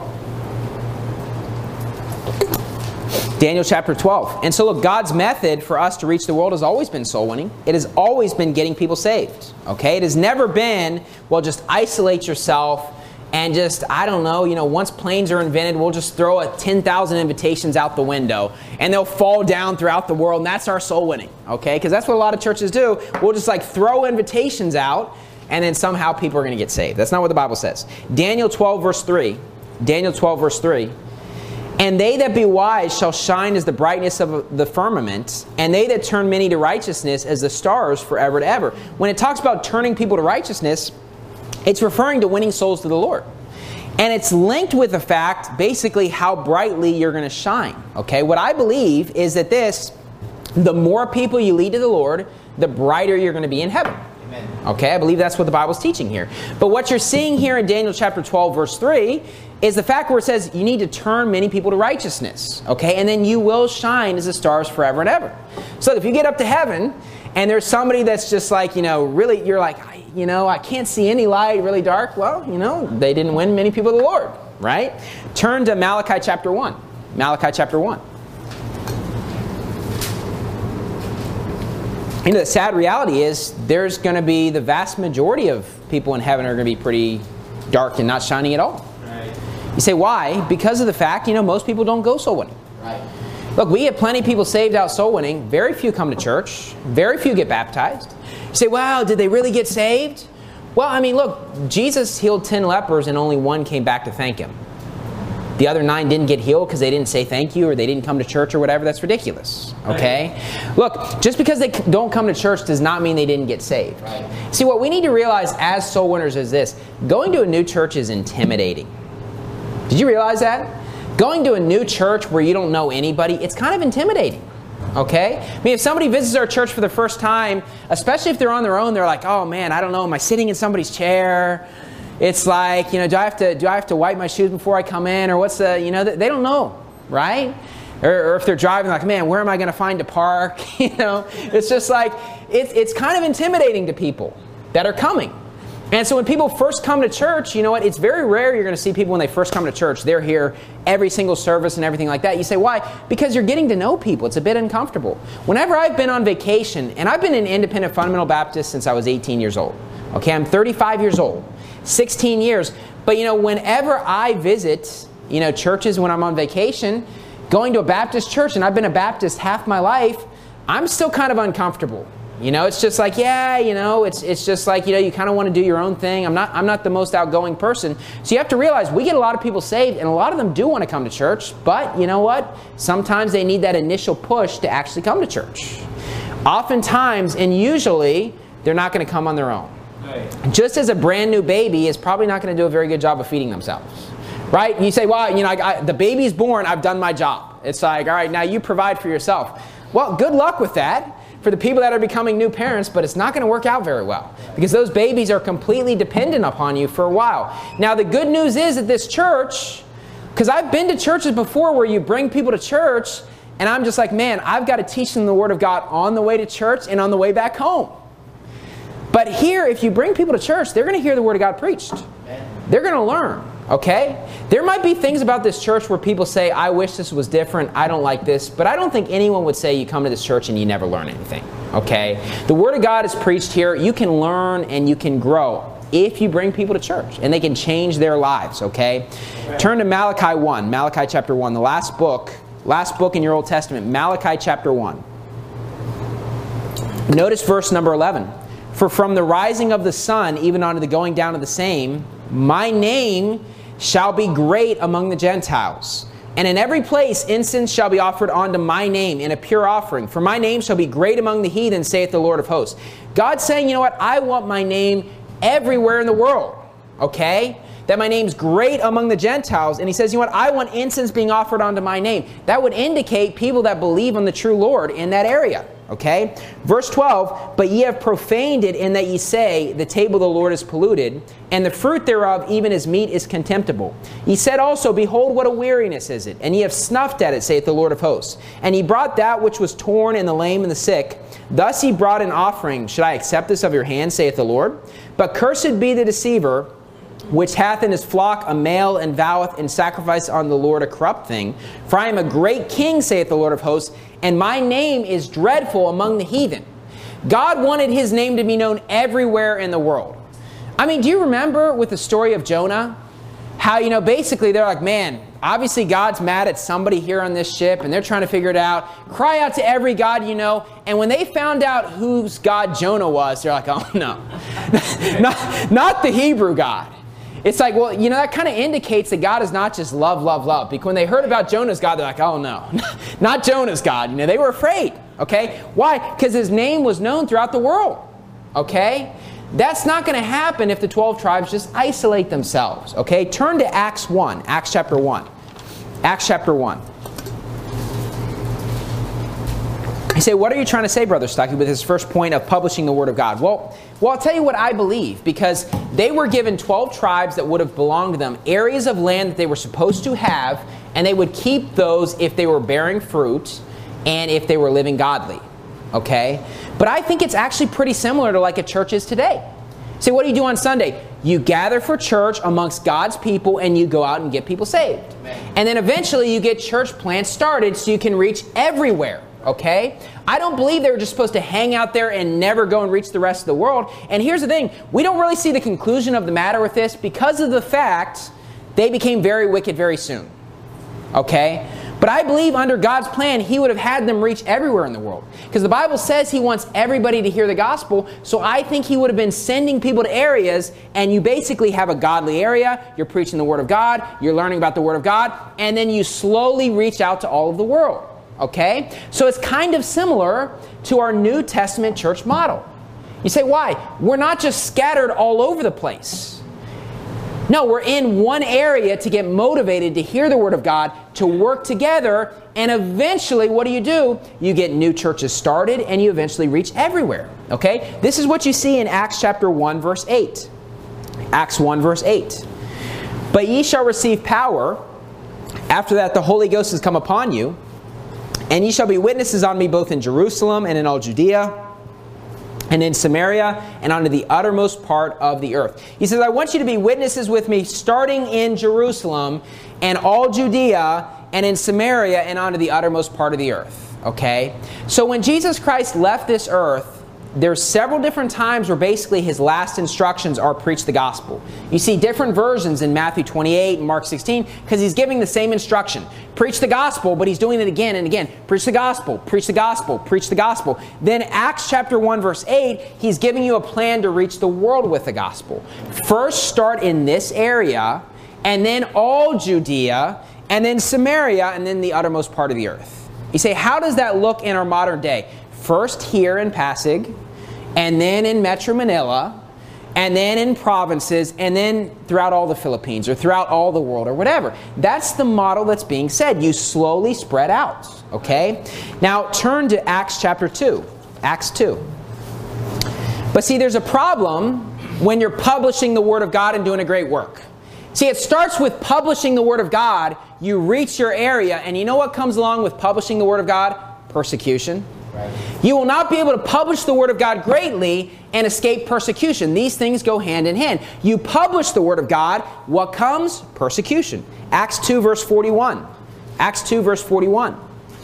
Daniel chapter twelve. And so look, God's method for us to reach the world has always been soul winning. It has always been getting people saved. Okay? It has never been, well, just isolate yourself and just, I don't know, you know, once planes are invented, we'll just throw a ten thousand invitations out the window and they'll fall down throughout the world, and that's our soul winning, okay? Because that's what a lot of churches do. We'll just like throw invitations out and then somehow people are going to get saved. That's not what the Bible says. Daniel twelve verse three. Daniel twelve verse three. And they that be wise shall shine as the brightness of the firmament, and they that turn many to righteousness as the stars forever and ever. When it talks about turning people to righteousness, it's referring to winning souls to the Lord. And it's linked with the fact, basically, how brightly you're going to shine. Okay? What I believe is that this, the more people you lead to the Lord, the brighter you're going to be in heaven. Amen. Okay? I believe that's what the Bible's teaching here. But what you're seeing here in Daniel chapter twelve, verse three, is the fact where it says you need to turn many people to righteousness. Okay? And then you will shine as the stars forever and ever. So if you get up to heaven, and there's somebody that's just like, you know, really, you're like, you know, I can't see any light, really dark. Well, you know, they didn't win many people to the Lord, right? Turn to Malachi chapter one. Malachi chapter one. You know, the sad reality is there's going to be the vast majority of people in heaven are going to be pretty dark and not shining at all. Right. You say, why? Because of the fact, you know, most people don't go soul winning. Right. Look, we have plenty of people saved out soul winning. Very few come to church. Very few get baptized. You say, wow, did they really get saved? Well, I mean, look, Jesus healed ten lepers and only one came back to thank him. The other nine didn't get healed because they didn't say thank you or they didn't come to church or whatever. That's ridiculous. Okay? Right. Look, just because they don't come to church does not mean they didn't get saved. Right. See, what we need to realize as soul winners is this. Going to a new church is intimidating. Did you realize that? Going to a new church where you don't know anybody, it's kind of intimidating. Okay? I mean, if somebody visits our church for the first time, especially if they're on their own, they're like, oh man, I don't know, am I sitting in somebody's chair? It's like, you know, do I have to do I have to wipe my shoes before I come in? Or what's the, you know, they don't know, right? Or, or if they're driving, like, man, where am I going to find a park? You know, it's just like, it's, it's kind of intimidating to people that are coming. And so when people first come to church, you know what, it's very rare you're going to see people when they first come to church, they're here every single service and everything like that. You say, why? Because you're getting to know people. It's a bit uncomfortable. Whenever I've been on vacation, and I've been an independent fundamental Baptist since I was eighteen years old. Okay, I'm thirty-five years old, sixteen years. But you know, whenever I visit, you know, churches when I'm on vacation, going to a Baptist church, and I've been a Baptist half my life, I'm still kind of uncomfortable. You know, it's just like, yeah, you know, it's it's just like, you know, you kind of want to do your own thing. I'm not I'm not the most outgoing person. So you have to realize we get a lot of people saved, and a lot of them do want to come to church. But you know what? Sometimes they need that initial push to actually come to church. Oftentimes, and usually, they're not going to come on their own. Right. Just as a brand new baby is probably not going to do a very good job of feeding themselves. Right? You say, well, you know, I, I, the baby's born, I've done my job. It's like, all right, now you provide for yourself. Well, good luck with that for the people that are becoming new parents, but it's not going to work out very well because those babies are completely dependent upon you for a while. Now, the good news is at this church, because I've been to churches before where you bring people to church, and I'm just like, man, I've got to teach them the Word of God on the way to church and on the way back home. But here, if you bring people to church, they're going to hear the Word of God preached. They're going to learn. Okay? There might be things about this church where people say, I wish this was different, I don't like this, but I don't think anyone would say you come to this church and you never learn anything. Okay? The Word of God is preached here. You can learn and you can grow if you bring people to church, and they can change their lives. Okay? Okay. Turn to Malachi one, Malachi chapter one, the last book, last book in your Old Testament, Malachi chapter one. Notice verse number eleven. For from the rising of the sun, even unto the going down of the same, my name shall be great among the Gentiles. And in every place incense shall be offered unto my name in a pure offering. For my name shall be great among the heathen, saith the Lord of hosts. God's saying, you know what? I want my name everywhere in the world. Okay? That my name's great among the Gentiles. And he says, you know what? I want incense being offered unto my name. That would indicate people that believe on the true Lord in that area. Okay? Verse twelve, but ye have profaned it in that ye say, the table of the Lord is polluted, and the fruit thereof, even his meat, is contemptible. Ye said also, behold, what a weariness is it, and ye have snuffed at it, saith the Lord of hosts. And ye brought that which was torn, and the lame, and the sick. Thus ye brought an offering. Should I accept this of your hand, saith the Lord? But cursed be the deceiver, which hath in his flock a male, and voweth and sacrifice on the Lord a corrupt thing. For I am a great king, saith the Lord of hosts, and my name is dreadful among the heathen. God wanted his name to be known everywhere in the world. I mean, do you remember with the story of Jonah? How, you know, basically they're like, man, obviously God's mad at somebody here on this ship, and they're trying to figure it out. Cry out to every God you know. And when they found out whose God Jonah was, they're like, oh no, not, not the Hebrew God. It's like, well, you know, that kind of indicates that God is not just love, love, love. Because when they heard about Jonah's God, they're like, oh no, not Jonah's God. You know, they were afraid. Okay? Why? Because his name was known throughout the world. Okay? That's not going to happen if the twelve tribes just isolate themselves. Okay? Turn to Acts one, Acts chapter one. Acts chapter one. You say, what are you trying to say, Brother Stuckey, with his first point of publishing the Word of God? Well, well, I'll tell you what I believe, because they were given twelve tribes that would have belonged to them, areas of land that they were supposed to have, and they would keep those if they were bearing fruit and if they were living godly. Okay? But I think it's actually pretty similar to like a church is today. Say, what do you do on Sunday? You gather for church amongst God's people, and you go out and get people saved. Amen. And then eventually you get church plants started so you can reach everywhere. Okay? I don't believe they were just supposed to hang out there and never go and reach the rest of the world. And here's the thing. We don't really see the conclusion of the matter with this because of the fact they became very wicked very soon. Okay? But I believe under God's plan, he would have had them reach everywhere in the world. Because the Bible says he wants everybody to hear the gospel. So I think he would have been sending people to areas, and you basically have a godly area. You're preaching the Word of God. You're learning about the Word of God. And then you slowly reach out to all of the world. Okay? So it's kind of similar to our New Testament church model. You say, why? We're not just scattered all over the place. No, we're in one area to get motivated to hear the Word of God, to work together, and eventually, what do you do? You get new churches started, and you eventually reach everywhere. Okay? This is what you see in Acts chapter one, verse eight. Acts one, verse eight. But ye shall receive power. After that, the Holy Ghost has come upon you. And ye shall be witnesses on me both in Jerusalem and in all Judea and in Samaria and unto the uttermost part of the earth. He says, I want you to be witnesses with me starting in Jerusalem and all Judea and in Samaria and unto the uttermost part of the earth. Okay? So when Jesus Christ left this earth, there's several different times where basically his last instructions are preach the gospel. You see different versions in Matthew twenty-eight and Mark sixteen because he's giving the same instruction. Preach the gospel, but he's doing it again and again. Preach the gospel, preach the gospel, preach the gospel. Then Acts chapter one verse eight, he's giving you a plan to reach the world with the gospel. First start in this area, and then all Judea, and then Samaria, and then the uttermost part of the earth. You say, how does that look in our modern day? First here in Pasig, and then in Metro Manila, and then in provinces, and then throughout all the Philippines, or throughout all the world, or whatever. That's the model that's being said. You slowly spread out, okay? Now, turn to Acts chapter two. Acts two. But see, there's a problem when you're publishing the Word of God and doing a great work. See, it starts with publishing the Word of God. You reach your area, and you know what comes along with publishing the Word of God? Persecution. Right. You will not be able to publish the Word of God greatly and escape persecution. These things go hand in hand. You publish the Word of God, what comes? Persecution. Acts two verse forty-one. Acts two verse forty-one.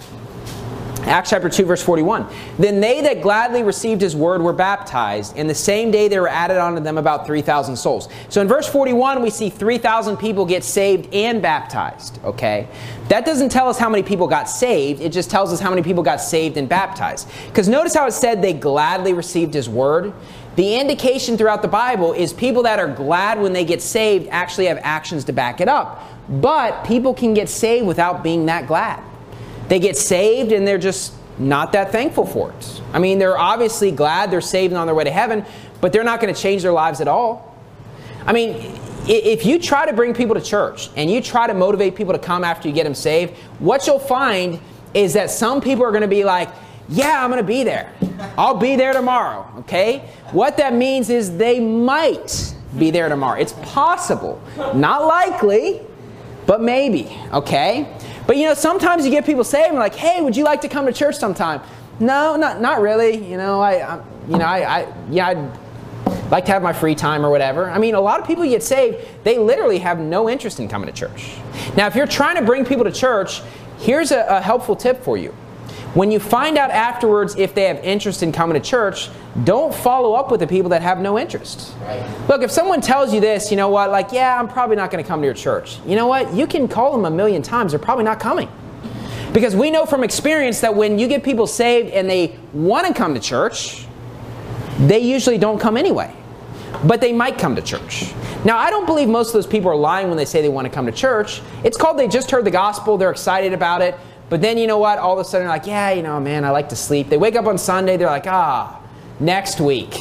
Acts chapter two verse forty-one. Then they that gladly received his word were baptized, and the same day there were added unto them about three thousand souls. So in verse forty-one we see three thousand people get saved and baptized. Okay? That doesn't tell us how many people got saved. It just tells us how many people got saved and baptized. Because notice how it said they gladly received his word. The indication throughout the Bible is people that are glad when they get saved actually have actions to back it up. But people can get saved without being that glad. They get saved and they're just not that thankful for it. I mean, they're obviously glad they're saved and on their way to heaven, but they're not going to change their lives at all. I mean, if you try to bring people to church and you try to motivate people to come after you get them saved, what you'll find is that some people are going to be like, yeah, I'm going to be there. I'll be there tomorrow, okay? What that means is they might be there tomorrow. It's possible. Not likely, but maybe, okay? But you know, sometimes you get people saved and like, hey, would you like to come to church sometime? No, not not really. You know, I, I you know, I, I yeah, I'd like to have my free time or whatever. I mean, a lot of people get saved, they literally have no interest in coming to church. Now, if you're trying to bring people to church, here's a, a helpful tip for you. When you find out afterwards if they have interest in coming to church, don't follow up with the people that have no interest. Right. Look, if someone tells you this, you know what, like, yeah, I'm probably not going to come to your church. You know what? You can call them a million times. They're probably not coming. Because we know from experience that when you get people saved and they want to come to church, they usually don't come anyway. But they might come to church. Now, I don't believe most of those people are lying when they say they want to come to church. It's called they just heard the gospel. They're excited about it. But then, you know what, all of a sudden they're like, yeah, you know, man, I like to sleep. They wake up on Sunday, they're like, ah, next week.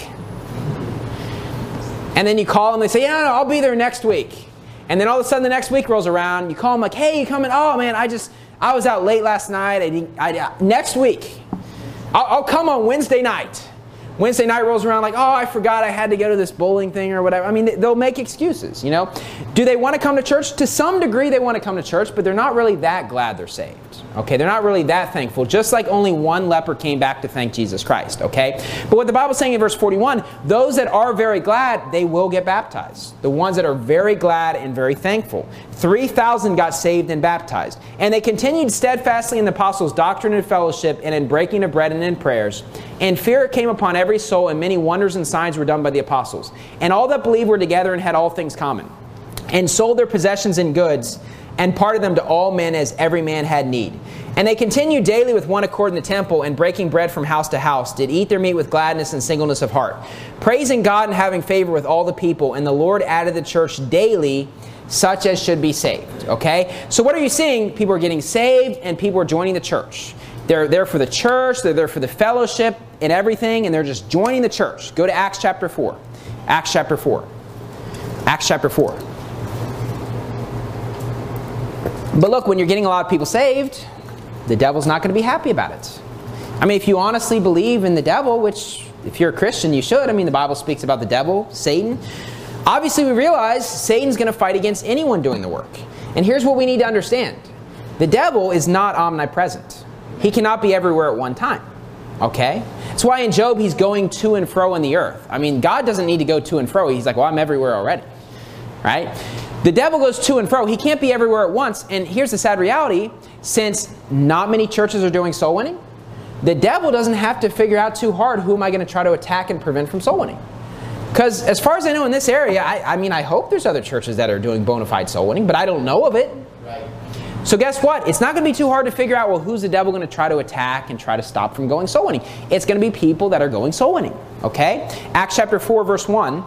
And then you call them, they say, yeah, no, I'll be there next week. And then all of a sudden the next week rolls around, you call them like, hey, you coming? Oh, man, I just, I was out late last night. I didn't, I, next week, I'll, I'll come on Wednesday night. Wednesday night rolls around like, oh, I forgot I had to go to this bowling thing or whatever. I mean, they'll make excuses, you know. Do they want to come to church? To some degree, they want to come to church, but they're not really that glad they're saved. Okay, they're not really that thankful, just like only one leper came back to thank Jesus Christ, okay? But what the Bible's saying in verse forty-one, those that are very glad, they will get baptized. The ones that are very glad and very thankful. three thousand got saved and baptized. And they continued steadfastly in the apostles' doctrine and fellowship, and in breaking of bread and in prayers. And fear came upon every soul, and many wonders and signs were done by the apostles. And all that believed were together and had all things common, and sold their possessions and goods, and parted them to all men as every man had need. And they continued daily with one accord in the temple, and breaking bread from house to house, did eat their meat with gladness and singleness of heart, praising God and having favor with all the people. And the Lord added the church daily such as should be saved. Okay? So what are you seeing? People are getting saved, and people are joining the church. They're there for the church, they're there for the fellowship and everything, and they're just joining the church. Go to Acts chapter four. Acts chapter four. Acts chapter four. But look, when you're getting a lot of people saved, the devil's not going to be happy about it. I mean, if you honestly believe in the devil, which if you're a Christian, you should. I mean, the Bible speaks about the devil, Satan. Obviously, we realize Satan's going to fight against anyone doing the work. And here's what we need to understand. The devil is not omnipresent. He cannot be everywhere at one time. Okay? That's why in Job, he's going to and fro in the earth. I mean, God doesn't need to go to and fro. He's like, well, I'm everywhere already. Right? The devil goes to and fro. He can't be everywhere at once. And here's the sad reality. Since not many churches are doing soul winning, the devil doesn't have to figure out too hard who am I going to try to attack and prevent from soul winning. Because as far as I know in this area, I, I mean, I hope there's other churches that are doing bona fide soul winning, but I don't know of it. Right. So guess what? It's not going to be too hard to figure out, well, who's the devil going to try to attack and try to stop from going soul winning? It's going to be people that are going soul winning. Okay? Acts chapter four, verse one.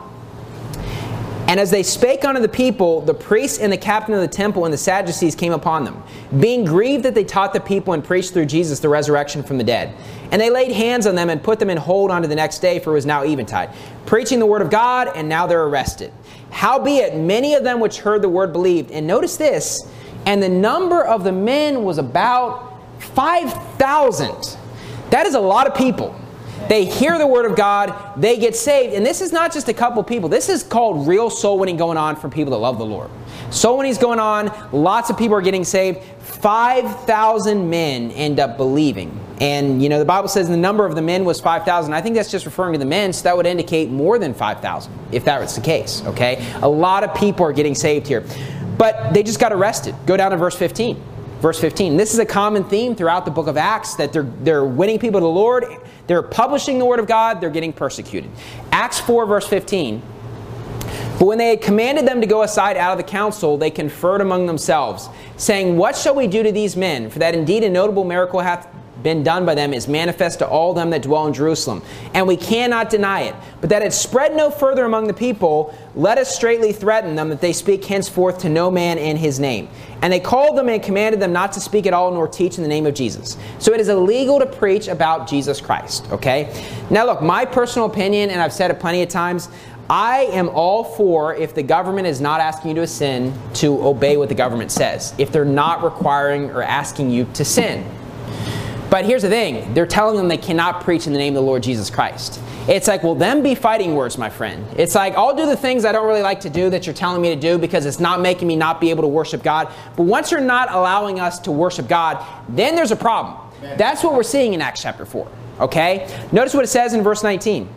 And as they spake unto the people, the priests and the captain of the temple and the Sadducees came upon them, being grieved that they taught the people and preached through Jesus the resurrection from the dead. And they laid hands on them and put them in hold unto the next day, for it was now eventide, preaching the word of God, and now they're arrested. Howbeit, many of them which heard the word believed. And notice this, and the number of the men was about five thousand. That is a lot of people. They hear the word of God, they get saved. And this is not just a couple people. This is called real soul winning going on for people that love the Lord. Soul winning is going on. Lots of people are getting saved. five thousand men end up believing. And, you know, the Bible says the number of the men was five thousand. I think that's just referring to the men, so that would indicate more than five thousand, if that was the case, okay? A lot of people are getting saved here. But they just got arrested. Go down to verse fifteen. Verse fifteen. This is a common theme throughout the book of Acts, that they're, they're winning people to the Lord. They're publishing the word of God. They're getting persecuted. Acts four, verse fifteen. But when they had commanded them to go aside out of the council, they conferred among themselves, saying, What shall we do to these men? For that indeed a notable miracle hath been done by them is manifest to all them that dwell in Jerusalem. And we cannot deny it. But that it spread no further among the people, let us straitly threaten them that they speak henceforth to no man in his name. And they called them and commanded them not to speak at all nor teach in the name of Jesus. So it is illegal to preach about Jesus Christ. Okay? Now look, my personal opinion, and I've said it plenty of times, I am all for, if the government is not asking you to sin, to obey what the government says. If they're not requiring or asking you to sin. But here's the thing. They're telling them they cannot preach in the name of the Lord Jesus Christ. It's like, well, them be fighting words, my friend. It's like, I'll do the things I don't really like to do that you're telling me to do because it's not making me not be able to worship God. But once you're not allowing us to worship God, then there's a problem. Amen. That's what we're seeing in Acts chapter four. Okay? Notice what it says in verse nineteen.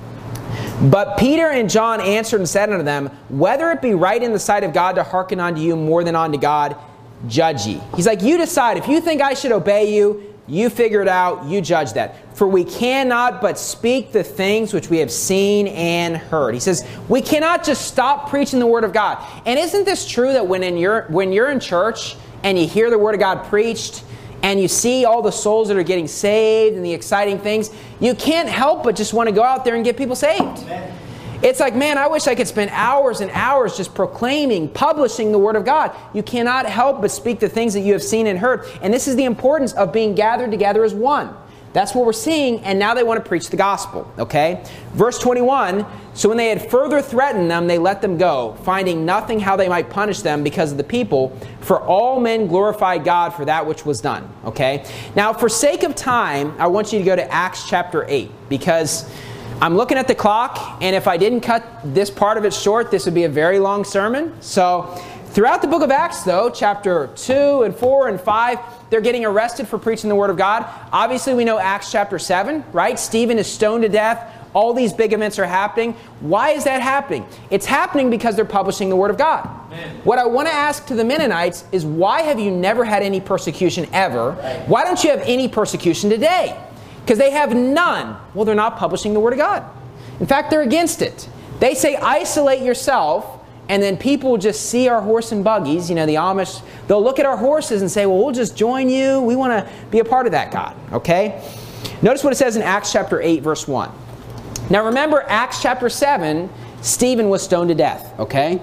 But Peter and John answered and said unto them, Whether it be right in the sight of God to hearken unto you more than unto God, judge ye. He's like, you decide. If you think I should obey you, you figure it out, you judge that. For we cannot but speak the things which we have seen and heard. He says, we cannot just stop preaching the Word of God. And isn't this true that when, in your, when you're in church and you hear the Word of God preached and you see all the souls that are getting saved and the exciting things, you can't help but just want to go out there and get people saved. Amen. It's like, man, I wish I could spend hours and hours just proclaiming, publishing the Word of God. You cannot help but speak the things that you have seen and heard. And this is the importance of being gathered together as one. That's what we're seeing, and now they want to preach the gospel, okay? Verse twenty-one, so when they had further threatened them, they let them go, finding nothing how they might punish them because of the people, for all men glorified God for that which was done, okay? Now, for sake of time, I want you to go to Acts chapter eight, because I'm looking at the clock, and if I didn't cut this part of it short, this would be a very long sermon. So throughout the book of Acts, though, chapter two and four and five, they're getting arrested for preaching the Word of God. Obviously, we know Acts chapter seven, right? Stephen is stoned to death. All these big events are happening. Why is that happening? It's happening because they're publishing the Word of God. Amen. What I want to ask to the Mennonites is, why have you never had any persecution ever? Right. Why don't you have any persecution today? Because they have none. Well, they're not publishing the Word of God. In fact, they're against it. They say, isolate yourself, and then people just see our horse and buggies. You know, the Amish, they'll look at our horses and say, well, we'll just join you. We want to be a part of that, God. Okay? Notice what it says in Acts chapter eight, verse one. Now remember, Acts chapter seven, Stephen was stoned to death. Okay?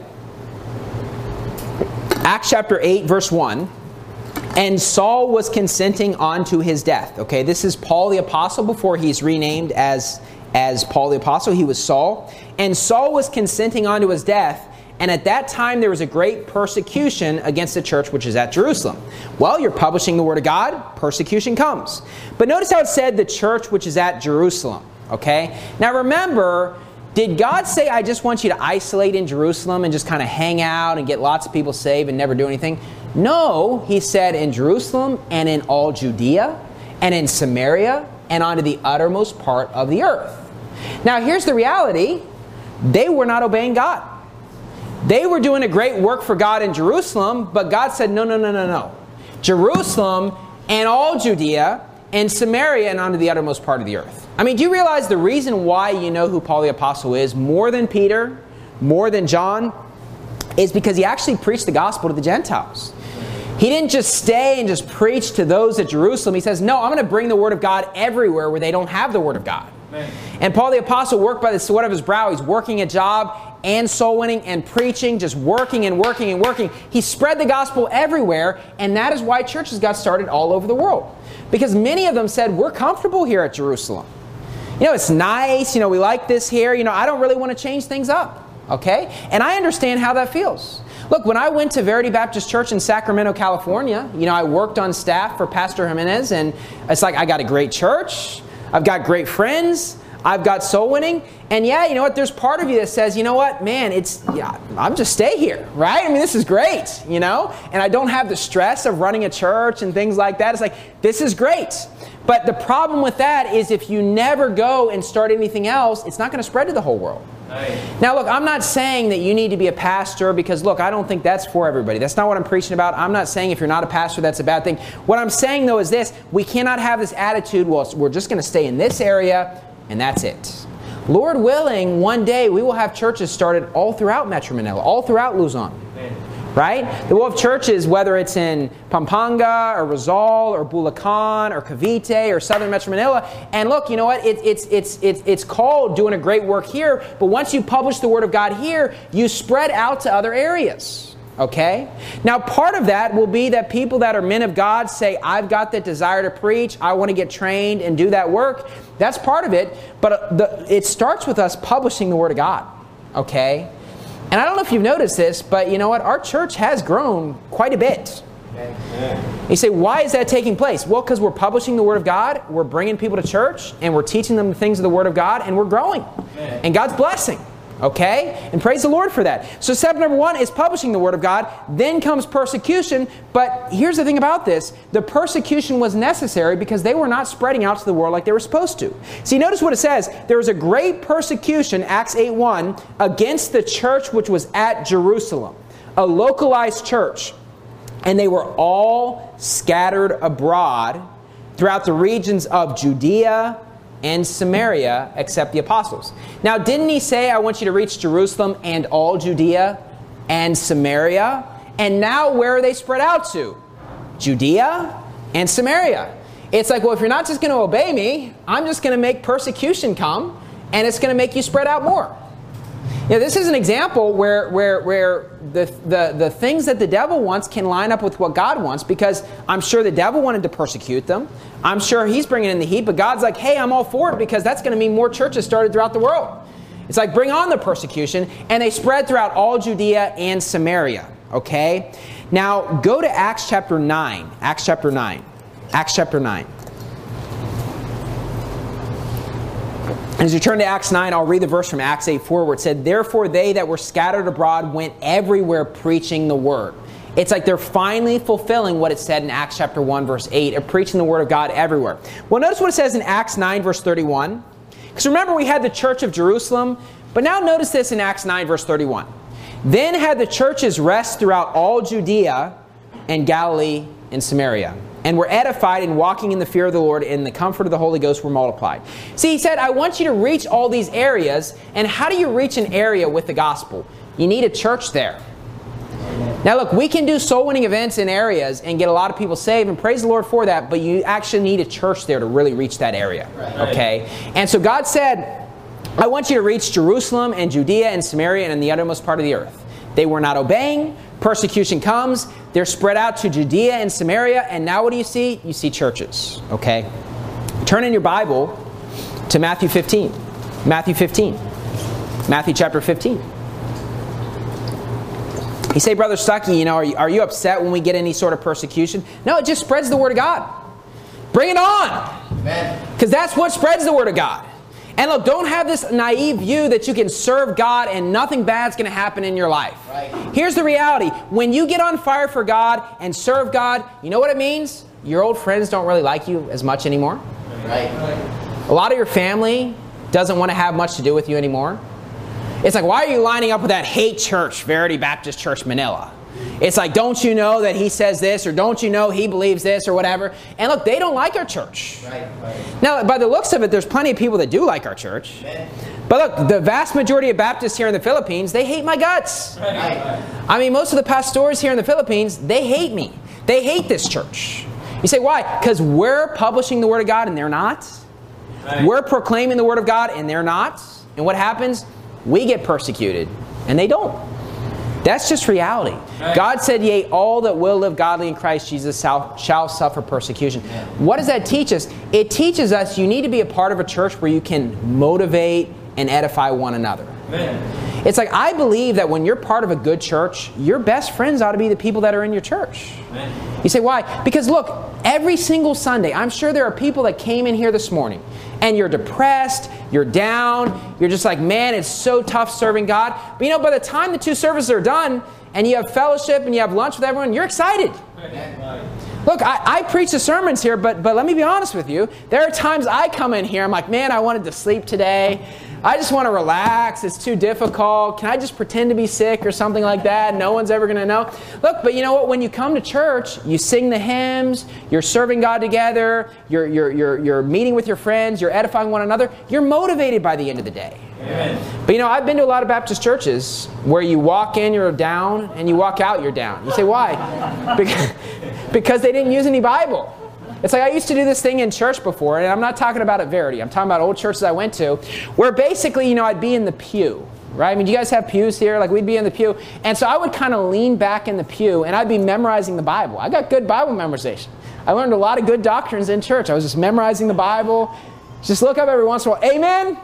Acts chapter eight, verse one. And Saul was consenting unto his death. Okay, this is Paul the Apostle before he's renamed as, as Paul the Apostle. He was Saul. And Saul was consenting unto his death. And at that time there was a great persecution against the church which is at Jerusalem. Well, you're publishing the Word of God, persecution comes. But notice how it said the church which is at Jerusalem. Okay? Now remember, did God say, I just want you to isolate in Jerusalem and just kind of hang out and get lots of people saved and never do anything? No, He said in Jerusalem and in all Judea and in Samaria and onto the uttermost part of the earth. Now here's the reality. They were not obeying God. They were doing a great work for God in Jerusalem, but God said, no, no, no, no, no. Jerusalem and all Judea and Samaria, and unto the uttermost part of the earth. I mean, do you realize the reason why you know who Paul the Apostle is more than Peter, more than John, is because he actually preached the gospel to the Gentiles. He didn't just stay and just preach to those at Jerusalem. He says, no, I'm going to bring the Word of God everywhere where they don't have the Word of God. Amen. And Paul the Apostle worked by the sweat of his brow. He's working a job and soul winning and preaching, just working and working and working. He spread the gospel everywhere, and that is why churches got started all over the world. Because many of them said, we're comfortable here at Jerusalem. You know, it's nice. You know, we like this here. You know, I don't really want to change things up. Okay? And I understand how that feels. Look, when I went to Verity Baptist Church in Sacramento, California, you know, I worked on staff for Pastor Jimenez, and it's like I got a great church. I've got great friends. I've got soul winning. And yeah, you know what? There's part of you that says, you know what, man, it's, yeah, I'm just stay here, right? I mean, this is great, you know? And I don't have the stress of running a church and things like that. It's like, this is great. But the problem with that is if you never go and start anything else, it's not going to spread to the whole world. Nice. Now, look, I'm not saying that you need to be a pastor because, look, I don't think that's for everybody. That's not what I'm preaching about. I'm not saying if you're not a pastor, that's a bad thing. What I'm saying, though, is this. We cannot have this attitude, well, we're just going to stay in this area, and that's it. Lord willing, one day we will have churches started all throughout Metro Manila, all throughout Luzon. Amen. Right? We'll have churches, whether it's in Pampanga or Rizal or Bulacan or Cavite or Southern Metro Manila. And look, you know what? It, it's, it's, it's, it's called doing a great work here. But once you publish the Word of God here, you spread out to other areas. Okay? Now, part of that will be that people that are men of God say, I've got that desire to preach. I want to get trained and do that work. That's part of it. But the, it starts with us publishing the Word of God. Okay? And I don't know if you've noticed this, but you know what? Our church has grown quite a bit. Amen. You say, why is that taking place? Well, because we're publishing the Word of God, we're bringing people to church, and we're teaching them the things of the Word of God, and we're growing. Amen. And God's blessing. Okay? And praise the Lord for that. So step number one is publishing the Word of God. Then comes persecution. But here's the thing about this. The persecution was necessary because they were not spreading out to the world like they were supposed to. See, notice what it says. There was a great persecution, Acts eight one, against the church which was at Jerusalem. A localized church. And they were all scattered abroad throughout the regions of Judea and Samaria, except the apostles. Now, didn't he say, I want you to reach Jerusalem and all Judea and Samaria? And now, where are they spread out to? Judea and Samaria. It's like, well, if you're not just going to obey me, I'm just going to make persecution come, and it's going to make you spread out more. You know, this is an example where, where, where the, the, the things that the devil wants can line up with what God wants, because I'm sure the devil wanted to persecute them. I'm sure he's bringing in the heat, but God's like, hey, I'm all for it because that's going to mean more churches started throughout the world. It's like, bring on the persecution, and they spread throughout all Judea and Samaria, okay? Now, go to Acts chapter nine. Acts chapter nine. Acts chapter nine. As you turn to Acts nine, I'll read the verse from Acts eight four where it said, therefore they that were scattered abroad went everywhere preaching the word. It's like they're finally fulfilling what it said in Acts chapter one verse eight of preaching the word of God everywhere. Well, notice what it says in Acts nine verse thirty-one. Because remember, we had the church of Jerusalem, but now notice this in Acts nine verse thirty-one. Then had the churches rest throughout all Judea and Galilee and Samaria, and were edified in walking in the fear of the Lord, and the comfort of the Holy Ghost were multiplied. See, he said, I want you to reach all these areas. And how do you reach an area with the gospel? You need a church there. Now look, we can do soul winning events in areas and get a lot of people saved, and praise the Lord for that, but you actually need a church there to really reach that area. Okay? And so God said, I want you to reach Jerusalem and Judea and Samaria and in the uttermost part of the earth. They were not obeying. Persecution comes. They're spread out to Judea and Samaria. And now what do you see? You see churches. Okay? Turn in your Bible to Matthew fifteen. Matthew fifteen. Matthew chapter fifteen. You say, Brother Stuckey, you know, are you, are you upset when we get any sort of persecution? No, it just spreads the Word of God. Bring it on. Because that's what spreads the Word of God. And look, don't have this naive view that you can serve God and nothing bad's going to happen in your life. Right. Here's the reality. When you get on fire for God and serve God, you know what it means? Your old friends don't really like you as much anymore. Right. A lot of your family doesn't want to have much to do with you anymore. It's like, why are you lining up with that hate church, Verity Baptist Church Manila? It's like, don't you know that he says this, or don't you know he believes this, or whatever. And look, they don't like our church. Right, right. Now, by the looks of it, there's plenty of people that do like our church. Amen. But look, the vast majority of Baptists here in the Philippines, they hate my guts. Right. Right. I mean, most of the pastors here in the Philippines, they hate me. They hate this church. You say, why? Because we're publishing the Word of God and they're not. Right. We're proclaiming the Word of God and they're not. And what happens? We get persecuted and they don't. That's just reality. Right. God said, yea, all that will live godly in Christ Jesus shall, shall suffer persecution. Yeah. What does that teach us? It teaches us you need to be a part of a church where you can motivate and edify one another. Amen. It's like, I believe that when you're part of a good church, your best friends ought to be the people that are in your church. Amen. You say, why? Because look, every single Sunday, I'm sure there are people that came in here this morning and you're depressed, you're down, you're just like, man, it's so tough serving God. But you know, by the time the two services are done and you have fellowship and you have lunch with everyone, you're excited. Amen. Look, I, I preach the sermons here, but, but let me be honest with you. There are times I come in here, I'm like, man, I wanted to sleep today. I just want to relax. It's too difficult. Can I just pretend to be sick or something like that? No one's ever going to know. Look, but you know what? When you come to church, you sing the hymns, you're serving God together, you're, you're, you're, you're meeting with your friends, you're edifying one another. You're motivated by the end of the day. Amen. But you know, I've been to a lot of Baptist churches where you walk in, you're down, and you walk out, you're down. You say, why? Because, because they didn't use any Bible. It's like I used to do this thing in church before, and I'm not talking about at Verity. I'm talking about old churches I went to, where basically, you know, I'd be in the pew, right? I mean, do you guys have pews here? Like, we'd be in the pew. And so I would kind of lean back in the pew, and I'd be memorizing the Bible. I got good Bible memorization. I learned a lot of good doctrines in church. I was just memorizing the Bible. Just look up every once in a while. Amen?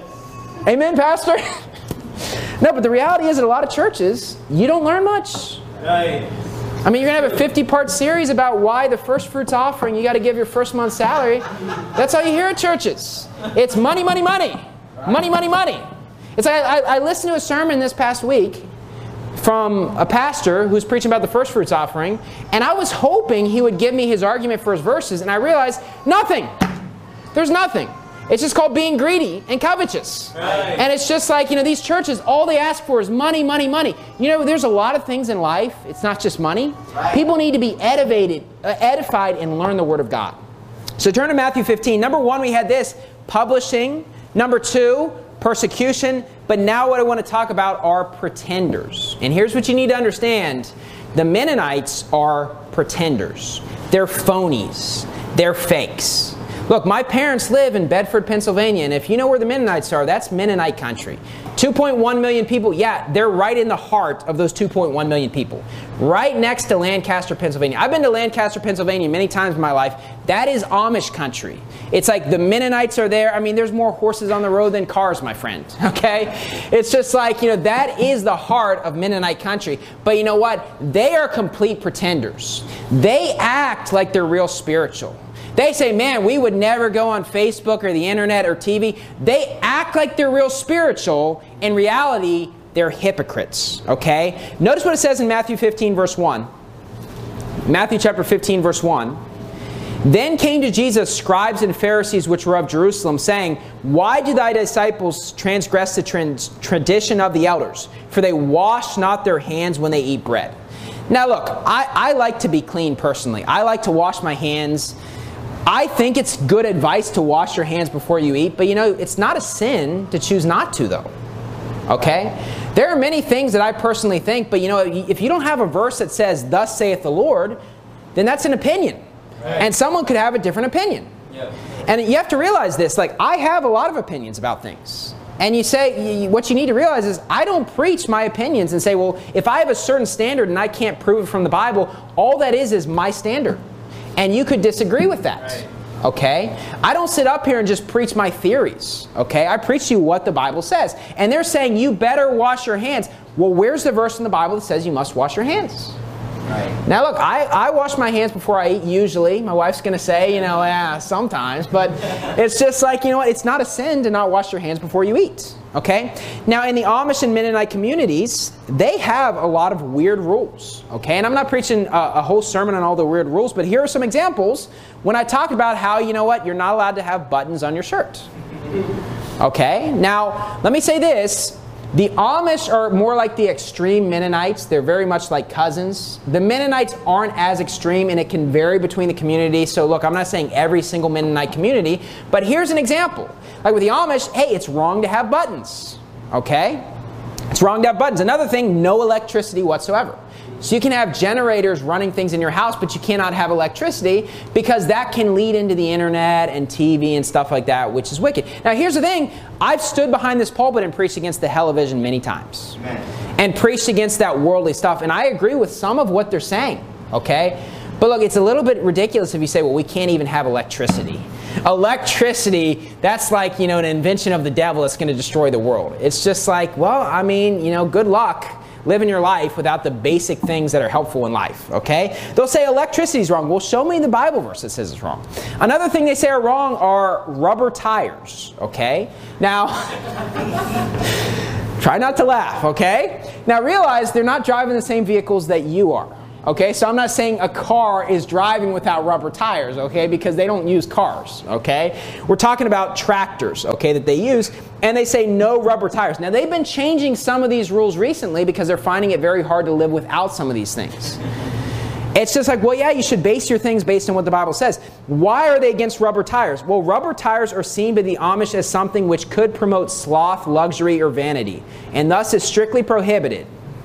Amen, Pastor? No, but the reality is at a lot of churches, you don't learn much. Right. I mean, you're going to have a fifty-part series about why the first fruits offering, you got to give your first month's salary. That's all you hear at churches. It's money, money, money. Money, money, money. It's like I, I listened to a sermon this past week from a pastor who's preaching about the first fruits offering, and I was hoping he would give me his argument for his verses, and I realized nothing. There's nothing. It's just called being greedy and covetous. Right. And it's just like, you know, these churches, all they ask for is money, money, money. You know, there's a lot of things in life. It's not just money. Right. People need to be edified, uh, edified and learn the Word of God. So turn to Matthew fifteen. Number one, we had this, publishing. Number two, persecution. But now what I want to talk about are pretenders. And here's what you need to understand. The Mennonites are pretenders. They're phonies. They're fakes. Look, my parents live in Bedford, Pennsylvania, and if you know where the Mennonites are, that's Mennonite country. two point one million people, yeah, they're right in the heart of those two point one million people. Right next to Lancaster, Pennsylvania. I've been to Lancaster, Pennsylvania many times in my life. That is Amish country. It's like the Mennonites are there. I mean, there's more horses on the road than cars, my friend, okay? It's just like, you know, that is the heart of Mennonite country. But you know what? They are complete pretenders. They act like they're real spiritual. They say, man, we would never go on Facebook or the internet or T V. They act like they're real spiritual. In reality, they're hypocrites, okay? Notice what it says in Matthew fifteen, verse one. Matthew chapter fifteen, verse one. Then came to Jesus scribes and Pharisees which were of Jerusalem, saying, why do thy disciples transgress the trans- tradition of the elders? For they wash not their hands when they eat bread. Now look, I, I like to be clean personally. I like to wash my hands. I think it's good advice to wash your hands before you eat, but you know, it's not a sin to choose not to though. Okay? There are many things that I personally think, but you know, if you don't have a verse that says, thus saith the Lord, then that's an opinion. Right. And someone could have a different opinion. Yeah. And you have to realize this, like I have a lot of opinions about things. And you say, what you need to realize is I don't preach my opinions and say, well, if I have a certain standard and I can't prove it from the Bible, all that is is my standard. And you could disagree with that, right. Okay? I don't sit up here and just preach my theories, okay? I preach to you what the Bible says. And they're saying you better wash your hands. Well, where's the verse in the Bible that says you must wash your hands? Right. Now look, I, I wash my hands before I eat usually. My wife's going to say, you know, yeah, sometimes. But it's just like, you know what, it's not a sin to not wash your hands before you eat. Okay? Now in the Amish and Mennonite communities, they have a lot of weird rules. Okay? And I'm not preaching a, a whole sermon on all the weird rules, but here are some examples when I talk about how, you know what, you're not allowed to have buttons on your shirt. Okay? Now, let me say this. The Amish are more like the extreme Mennonites. They're very much like cousins. The Mennonites aren't as extreme, and it can vary between the community. So look, I'm not saying every single Mennonite community, but here's an example. Like with the Amish, hey, it's wrong to have buttons, okay? It's wrong to have buttons. Another thing, no electricity whatsoever. So you can have generators running things in your house, but you cannot have electricity because that can lead into the internet and T V and stuff like that, which is wicked. Now here's the thing. I've stood behind this pulpit and preached against the television many times. Amen. And preached against that worldly stuff. And I agree with some of what they're saying, okay? But look, it's a little bit ridiculous if you say, well, we can't even have electricity. Electricity, that's like, you know, an invention of the devil that's going to destroy the world. It's just like, well, I mean, you know, good luck living your life without the basic things that are helpful in life, okay? They'll say electricity is wrong. Well, show me the Bible verse that says it's wrong. Another thing they say are wrong are rubber tires, okay? Now, try not to laugh, okay? Now realize they're not driving the same vehicles that you are. Okay, so I'm not saying a car is driving without rubber tires, okay, because they don't use cars, okay? We're talking about tractors, okay, that they use, and they say no rubber tires. Now, they've been changing some of these rules recently because they're finding it very hard to live without some of these things. It's just like, well, yeah, you should base your things based on what the Bible says. Why are they against rubber tires? Well, rubber tires are seen by the Amish as something which could promote sloth, luxury, or vanity, and thus is strictly prohibited.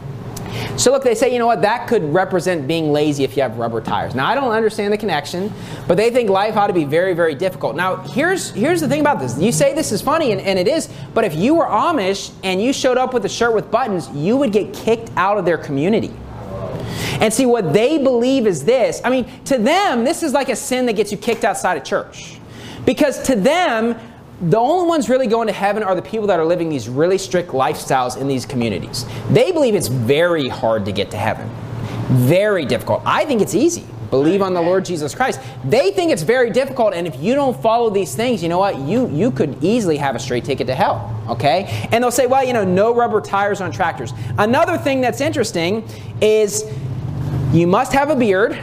So look, they say, you know what, that could represent being lazy if you have rubber tires. Now, I don't understand the connection, but they think life ought to be very, very difficult. Now, here's here's the thing about this. You say this is funny, and, and it is, but if you were Amish and you showed up with a shirt with buttons, you would get kicked out of their community. And see, what they believe is this. I mean, to them, this is like a sin that gets you kicked outside of church. Because to them, the only ones really going to heaven are the people that are living these really strict lifestyles in these communities. They believe it's very hard to get to heaven. Very difficult. I think it's easy. Believe on the Lord Jesus Christ. They think it's very difficult, and if you don't follow these things, you know what? You, you could easily have a straight ticket to hell. Okay? And they'll say, well, you know, no rubber tires on tractors. Another thing that's interesting is you must have a beard,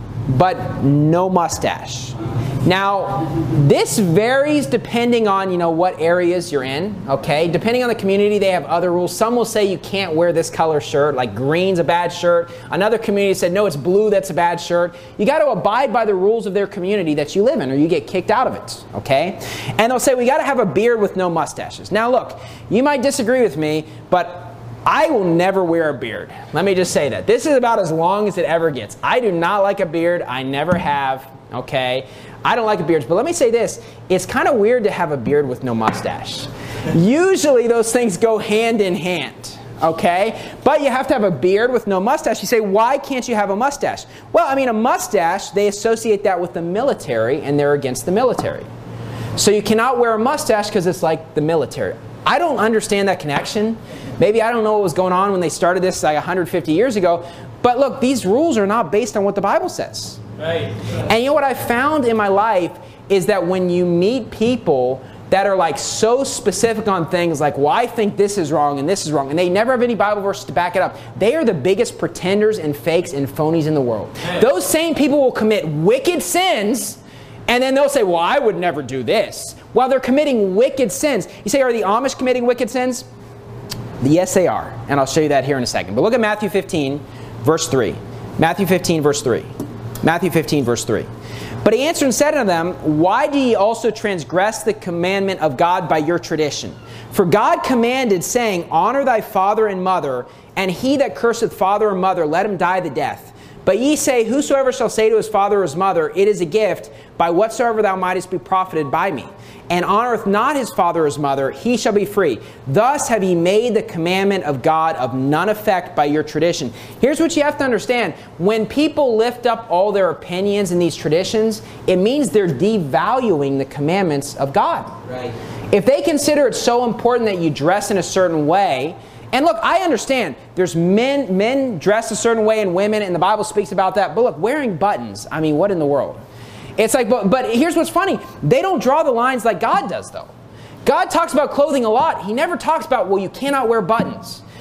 but no mustache. Now, this varies depending on, you know, what areas you're in, okay? Depending on the community, they have other rules. Some will say you can't wear this color shirt, like green's a bad shirt. Another community said, no, it's blue, that's a bad shirt. You got to abide by the rules of their community that you live in, or you get kicked out of it, okay? And they'll say, we got to have a beard with no mustaches. Now, look, you might disagree with me, but I will never wear a beard. Let me just say that. This is about as long as it ever gets. I do not like a beard. I never have, okay? I don't like beards, but let me say this. It's kind of weird to have a beard with no mustache. Usually those things go hand in hand, okay? But you have to have a beard with no mustache. You say, why can't you have a mustache? Well, I mean, a mustache, they associate that with the military, and they're against the military. So you cannot wear a mustache because it's like the military. I don't understand that connection. Maybe I don't know what was going on when they started this like one hundred fifty years ago. But look, these rules are not based on what the Bible says. Right. And you know what I found in my life is that when you meet people that are like so specific on things like, well, I think this is wrong and this is wrong, and they never have any Bible verses to back it up, they are the biggest pretenders and fakes and phonies in the world. Right. Those same people will commit wicked sins, and then they'll say, well, I would never do this, while they're committing wicked sins. You say, are the Amish committing wicked sins? Yes, they are. And I'll show you that here in a second. But look at Matthew fifteen, verse three. Matthew fifteen, verse three. Matthew fifteen, verse three. But he answered and said unto them, why do ye also transgress the commandment of God by your tradition? For God commanded, saying, honor thy father and mother, and he that curseth father or mother, let him die the death. But ye say, whosoever shall say to his father or his mother, it is a gift, by whatsoever thou mightest be profited by me, and honoreth not his father or his mother, he shall be free. Thus have ye made the commandment of God of none effect by your tradition. Here's what you have to understand. When people lift up all their opinions in these traditions, it means they're devaluing the commandments of God. Right. If they consider it so important that you dress in a certain way, and look, I understand there's men, men dress a certain way and women, and the Bible speaks about that. But look, wearing buttons, I mean, what in the world? It's like, but, but here's what's funny. They don't draw the lines like God does, though. God talks about clothing a lot. He never talks about, well, you cannot wear buttons.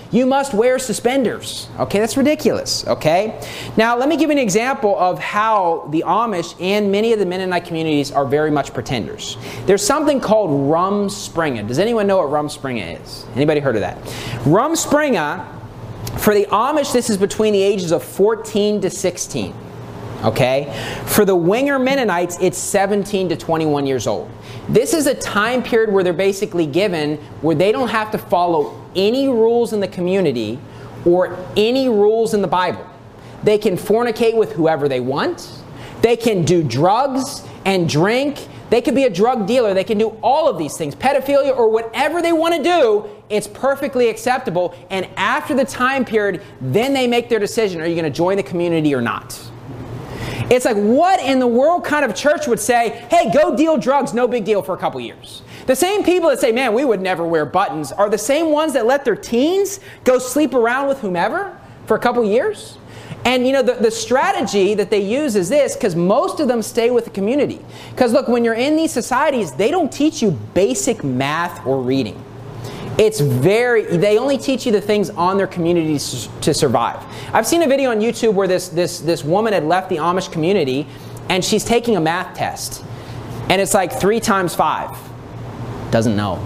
You must wear suspenders. Okay, that's ridiculous, okay? Now, let me give you an example of how the Amish and many of the Mennonite communities are very much pretenders. There's something called Rumspringa. Does anyone know what Rumspringa is? Anybody heard of that? Rumspringa, for the Amish, this is between the ages of fourteen to sixteen. Okay? For the Winger Mennonites, it's seventeen to twenty-one years old. This is a time period where they're basically given where they don't have to follow any rules in the community or any rules in the Bible. They can fornicate with whoever they want. They can do drugs and drink. They could be a drug dealer. They can do all of these things. Pedophilia or whatever they want to do, it's perfectly acceptable. And after the time period, then they make their decision. Are you going to join the community or not? It's like, what in the world kind of church would say, hey, go deal drugs, no big deal for a couple years? The same people that say, man, we would never wear buttons, are the same ones that let their teens go sleep around with whomever for a couple years? And, you know, the, the strategy that they use is this, because most of them stay with the community. Because, look, when you're in these societies, they don't teach you basic math or reading. It's very, they only teach you the things on their communities to survive. I've seen a video on YouTube where this, this, this woman had left the Amish community and she's taking a math test. And it's like three times five. Doesn't know.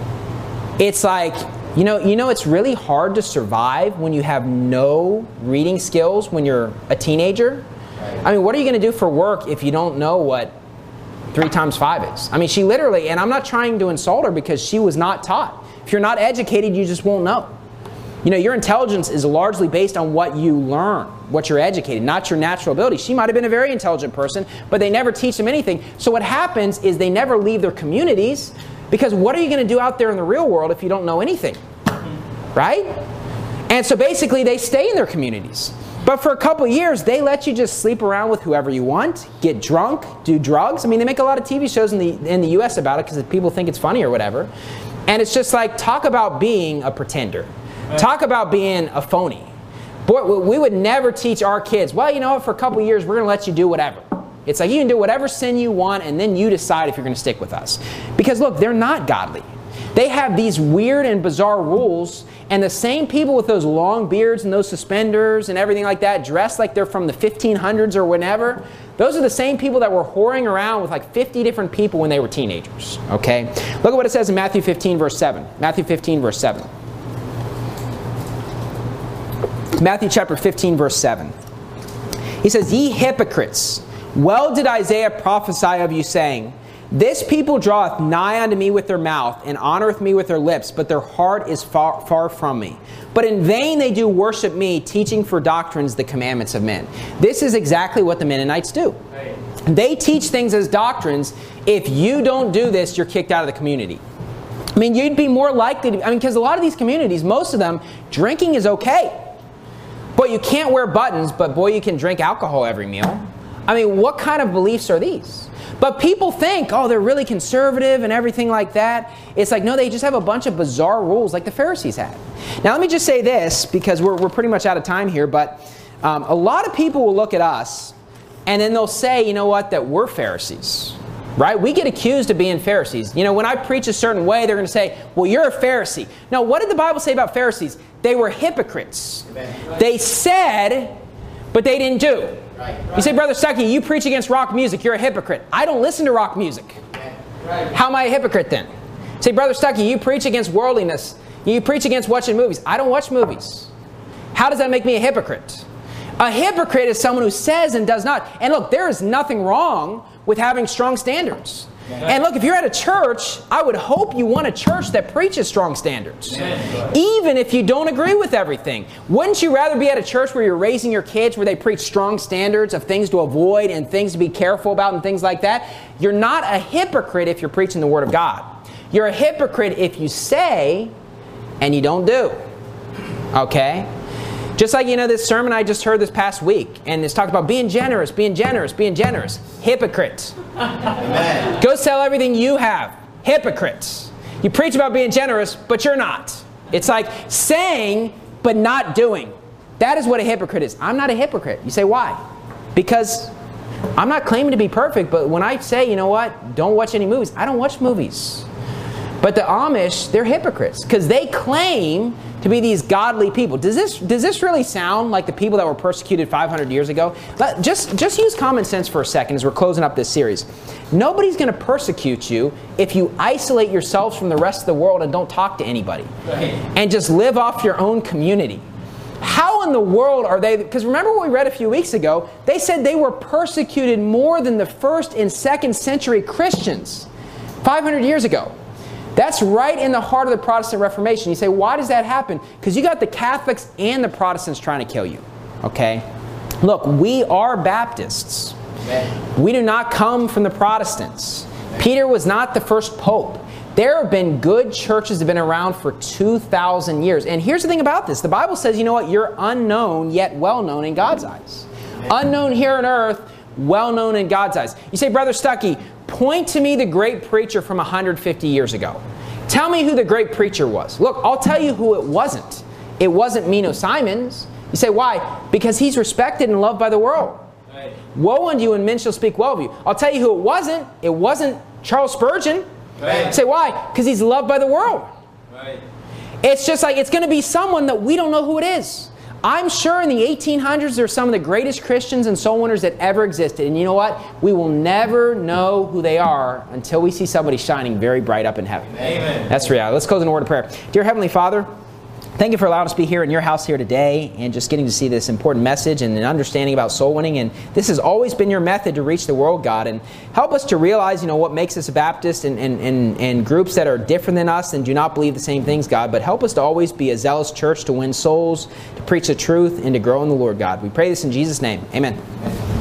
It's like, you know, you know it's really hard to survive when you have no reading skills when you're a teenager? I mean, what are you going to do for work if you don't know what three times five is? I mean, she literally, and I'm not trying to insult her because she was not taught. If you're not educated, you just won't know. You know, your intelligence is largely based on what you learn, what you're educated, not your natural ability. She might have been a very intelligent person, but they never teach them anything. So what happens is they never leave their communities, because what are you going to do out there in the real world if you don't know anything? Right? And so basically they stay in their communities. But for a couple of years, they let you just sleep around with whoever you want, get drunk, do drugs. I mean, they make a lot of T V shows in the, in the U S about it because people think it's funny or whatever. And it's just like, talk about being a pretender. Talk about being a phony. Boy, we would never teach our kids, well, you know what, for a couple of years, we're going to let you do whatever. It's like, you can do whatever sin you want, and then you decide if you're going to stick with us. Because look, they're not godly. They have these weird and bizarre rules, and the same people with those long beards and those suspenders and everything like that, dressed like they're from the fifteen hundreds or whenever, those are the same people that were whoring around with like fifty different people when they were teenagers. Okay? Look at what it says in Matthew fifteen, verse seven. Matthew fifteen, verse seven. Matthew chapter fifteen, verse seven. He says, ye hypocrites, well did Isaiah prophesy of you, saying, this people draweth nigh unto me with their mouth, and honoreth me with their lips, but their heart is far, far from me. But in vain they do worship me, teaching for doctrines the commandments of men. This is exactly what the Mennonites do. Right. They teach things as doctrines. If you don't do this, you're kicked out of the community. I mean, you'd be more likely to, I mean, because a lot of these communities, most of them, drinking is okay. But you can't wear buttons, but boy, you can drink alcohol every meal. I mean, what kind of beliefs are these? But people think, oh, they're really conservative and everything like that. It's like, no, they just have a bunch of bizarre rules like the Pharisees had. Now, let me just say this, because we're, we're pretty much out of time here, but um, a lot of people will look at us, and then they'll say, you know what, that we're Pharisees, right? We get accused of being Pharisees. You know, when I preach a certain way, they're going to say, well, you're a Pharisee. Now, what did the Bible say about Pharisees? They were hypocrites. Right. They said, but they didn't do. Right, right. You say, Brother Stuckey, you preach against rock music. You're a hypocrite. I don't listen to rock music. Right. How am I a hypocrite then? You say, Brother Stuckey, you preach against worldliness. You preach against watching movies. I don't watch movies. How does that make me a hypocrite? A hypocrite is someone who says and does not. And look, there is nothing wrong with having strong standards. And look, if you're at a church, I would hope you want a church that preaches strong standards. Even if you don't agree with everything. Wouldn't you rather be at a church where you're raising your kids where they preach strong standards of things to avoid and things to be careful about and things like that? You're not a hypocrite if you're preaching the Word of God. You're a hypocrite if you say and you don't do. Okay? Just like, you know, this sermon I just heard this past week, and it's talked about being generous, being generous, being generous. Hypocrite. Amen. Go sell everything you have. Hypocrites. You preach about being generous, but you're not. It's like saying, but not doing. That is what a hypocrite is. I'm not a hypocrite. You say, why? Because I'm not claiming to be perfect, but when I say, you know what, don't watch any movies, I don't watch movies. But the Amish, they're hypocrites because they claim to be these godly people. Does this does this really sound like the people that were persecuted five hundred years ago? Let, just, just use common sense for a second as we're closing up this series. Nobody's going to persecute you if you isolate yourselves from the rest of the world and don't talk to anybody. Right. And just live off your own community. How in the world are they? Because remember what we read a few weeks ago? They said they were persecuted more than the first and second century Christians five hundred years ago. That's right in the heart of the Protestant Reformation. You say, why does that happen? Because you got the Catholics and the Protestants trying to kill you. Okay? Look, we are Baptists. Amen. We do not come from the Protestants. Amen. Peter was not the first pope. There have been good churches that have been around for two thousand years. And here's the thing about this. The Bible says, you know what? You're unknown yet well-known in God's eyes. Amen. Unknown here on earth, well-known in God's eyes. You say, Brother Stuckey, point to me the great preacher from one hundred fifty years ago. Tell me who the great preacher was. Look, I'll tell you who it wasn't. It wasn't Menno Simons. You say, why? Because he's respected and loved by the world. Right. Woe unto you when men shall speak well of you. I'll tell you who it wasn't. It wasn't Charles Spurgeon. Right. You say, why? Because he's loved by the world. Right. It's just like, it's going to be someone that we don't know who it is. I'm sure in the eighteen hundreds, they're some of the greatest Christians and soul winners that ever existed. And you know what? We will never know who they are until we see somebody shining very bright up in heaven. Amen. That's reality. Let's close in a word of prayer. Dear Heavenly Father, thank you for allowing us to be here in your house here today and just getting to see this important message and an understanding about soul winning. And this has always been your method to reach the world, God. And help us to realize, you know, what makes us a Baptist and, and, and, and groups that are different than us and do not believe the same things, God. But help us to always be a zealous church to win souls, to preach the truth, and to grow in the Lord, God. We pray this in Jesus' name. Amen.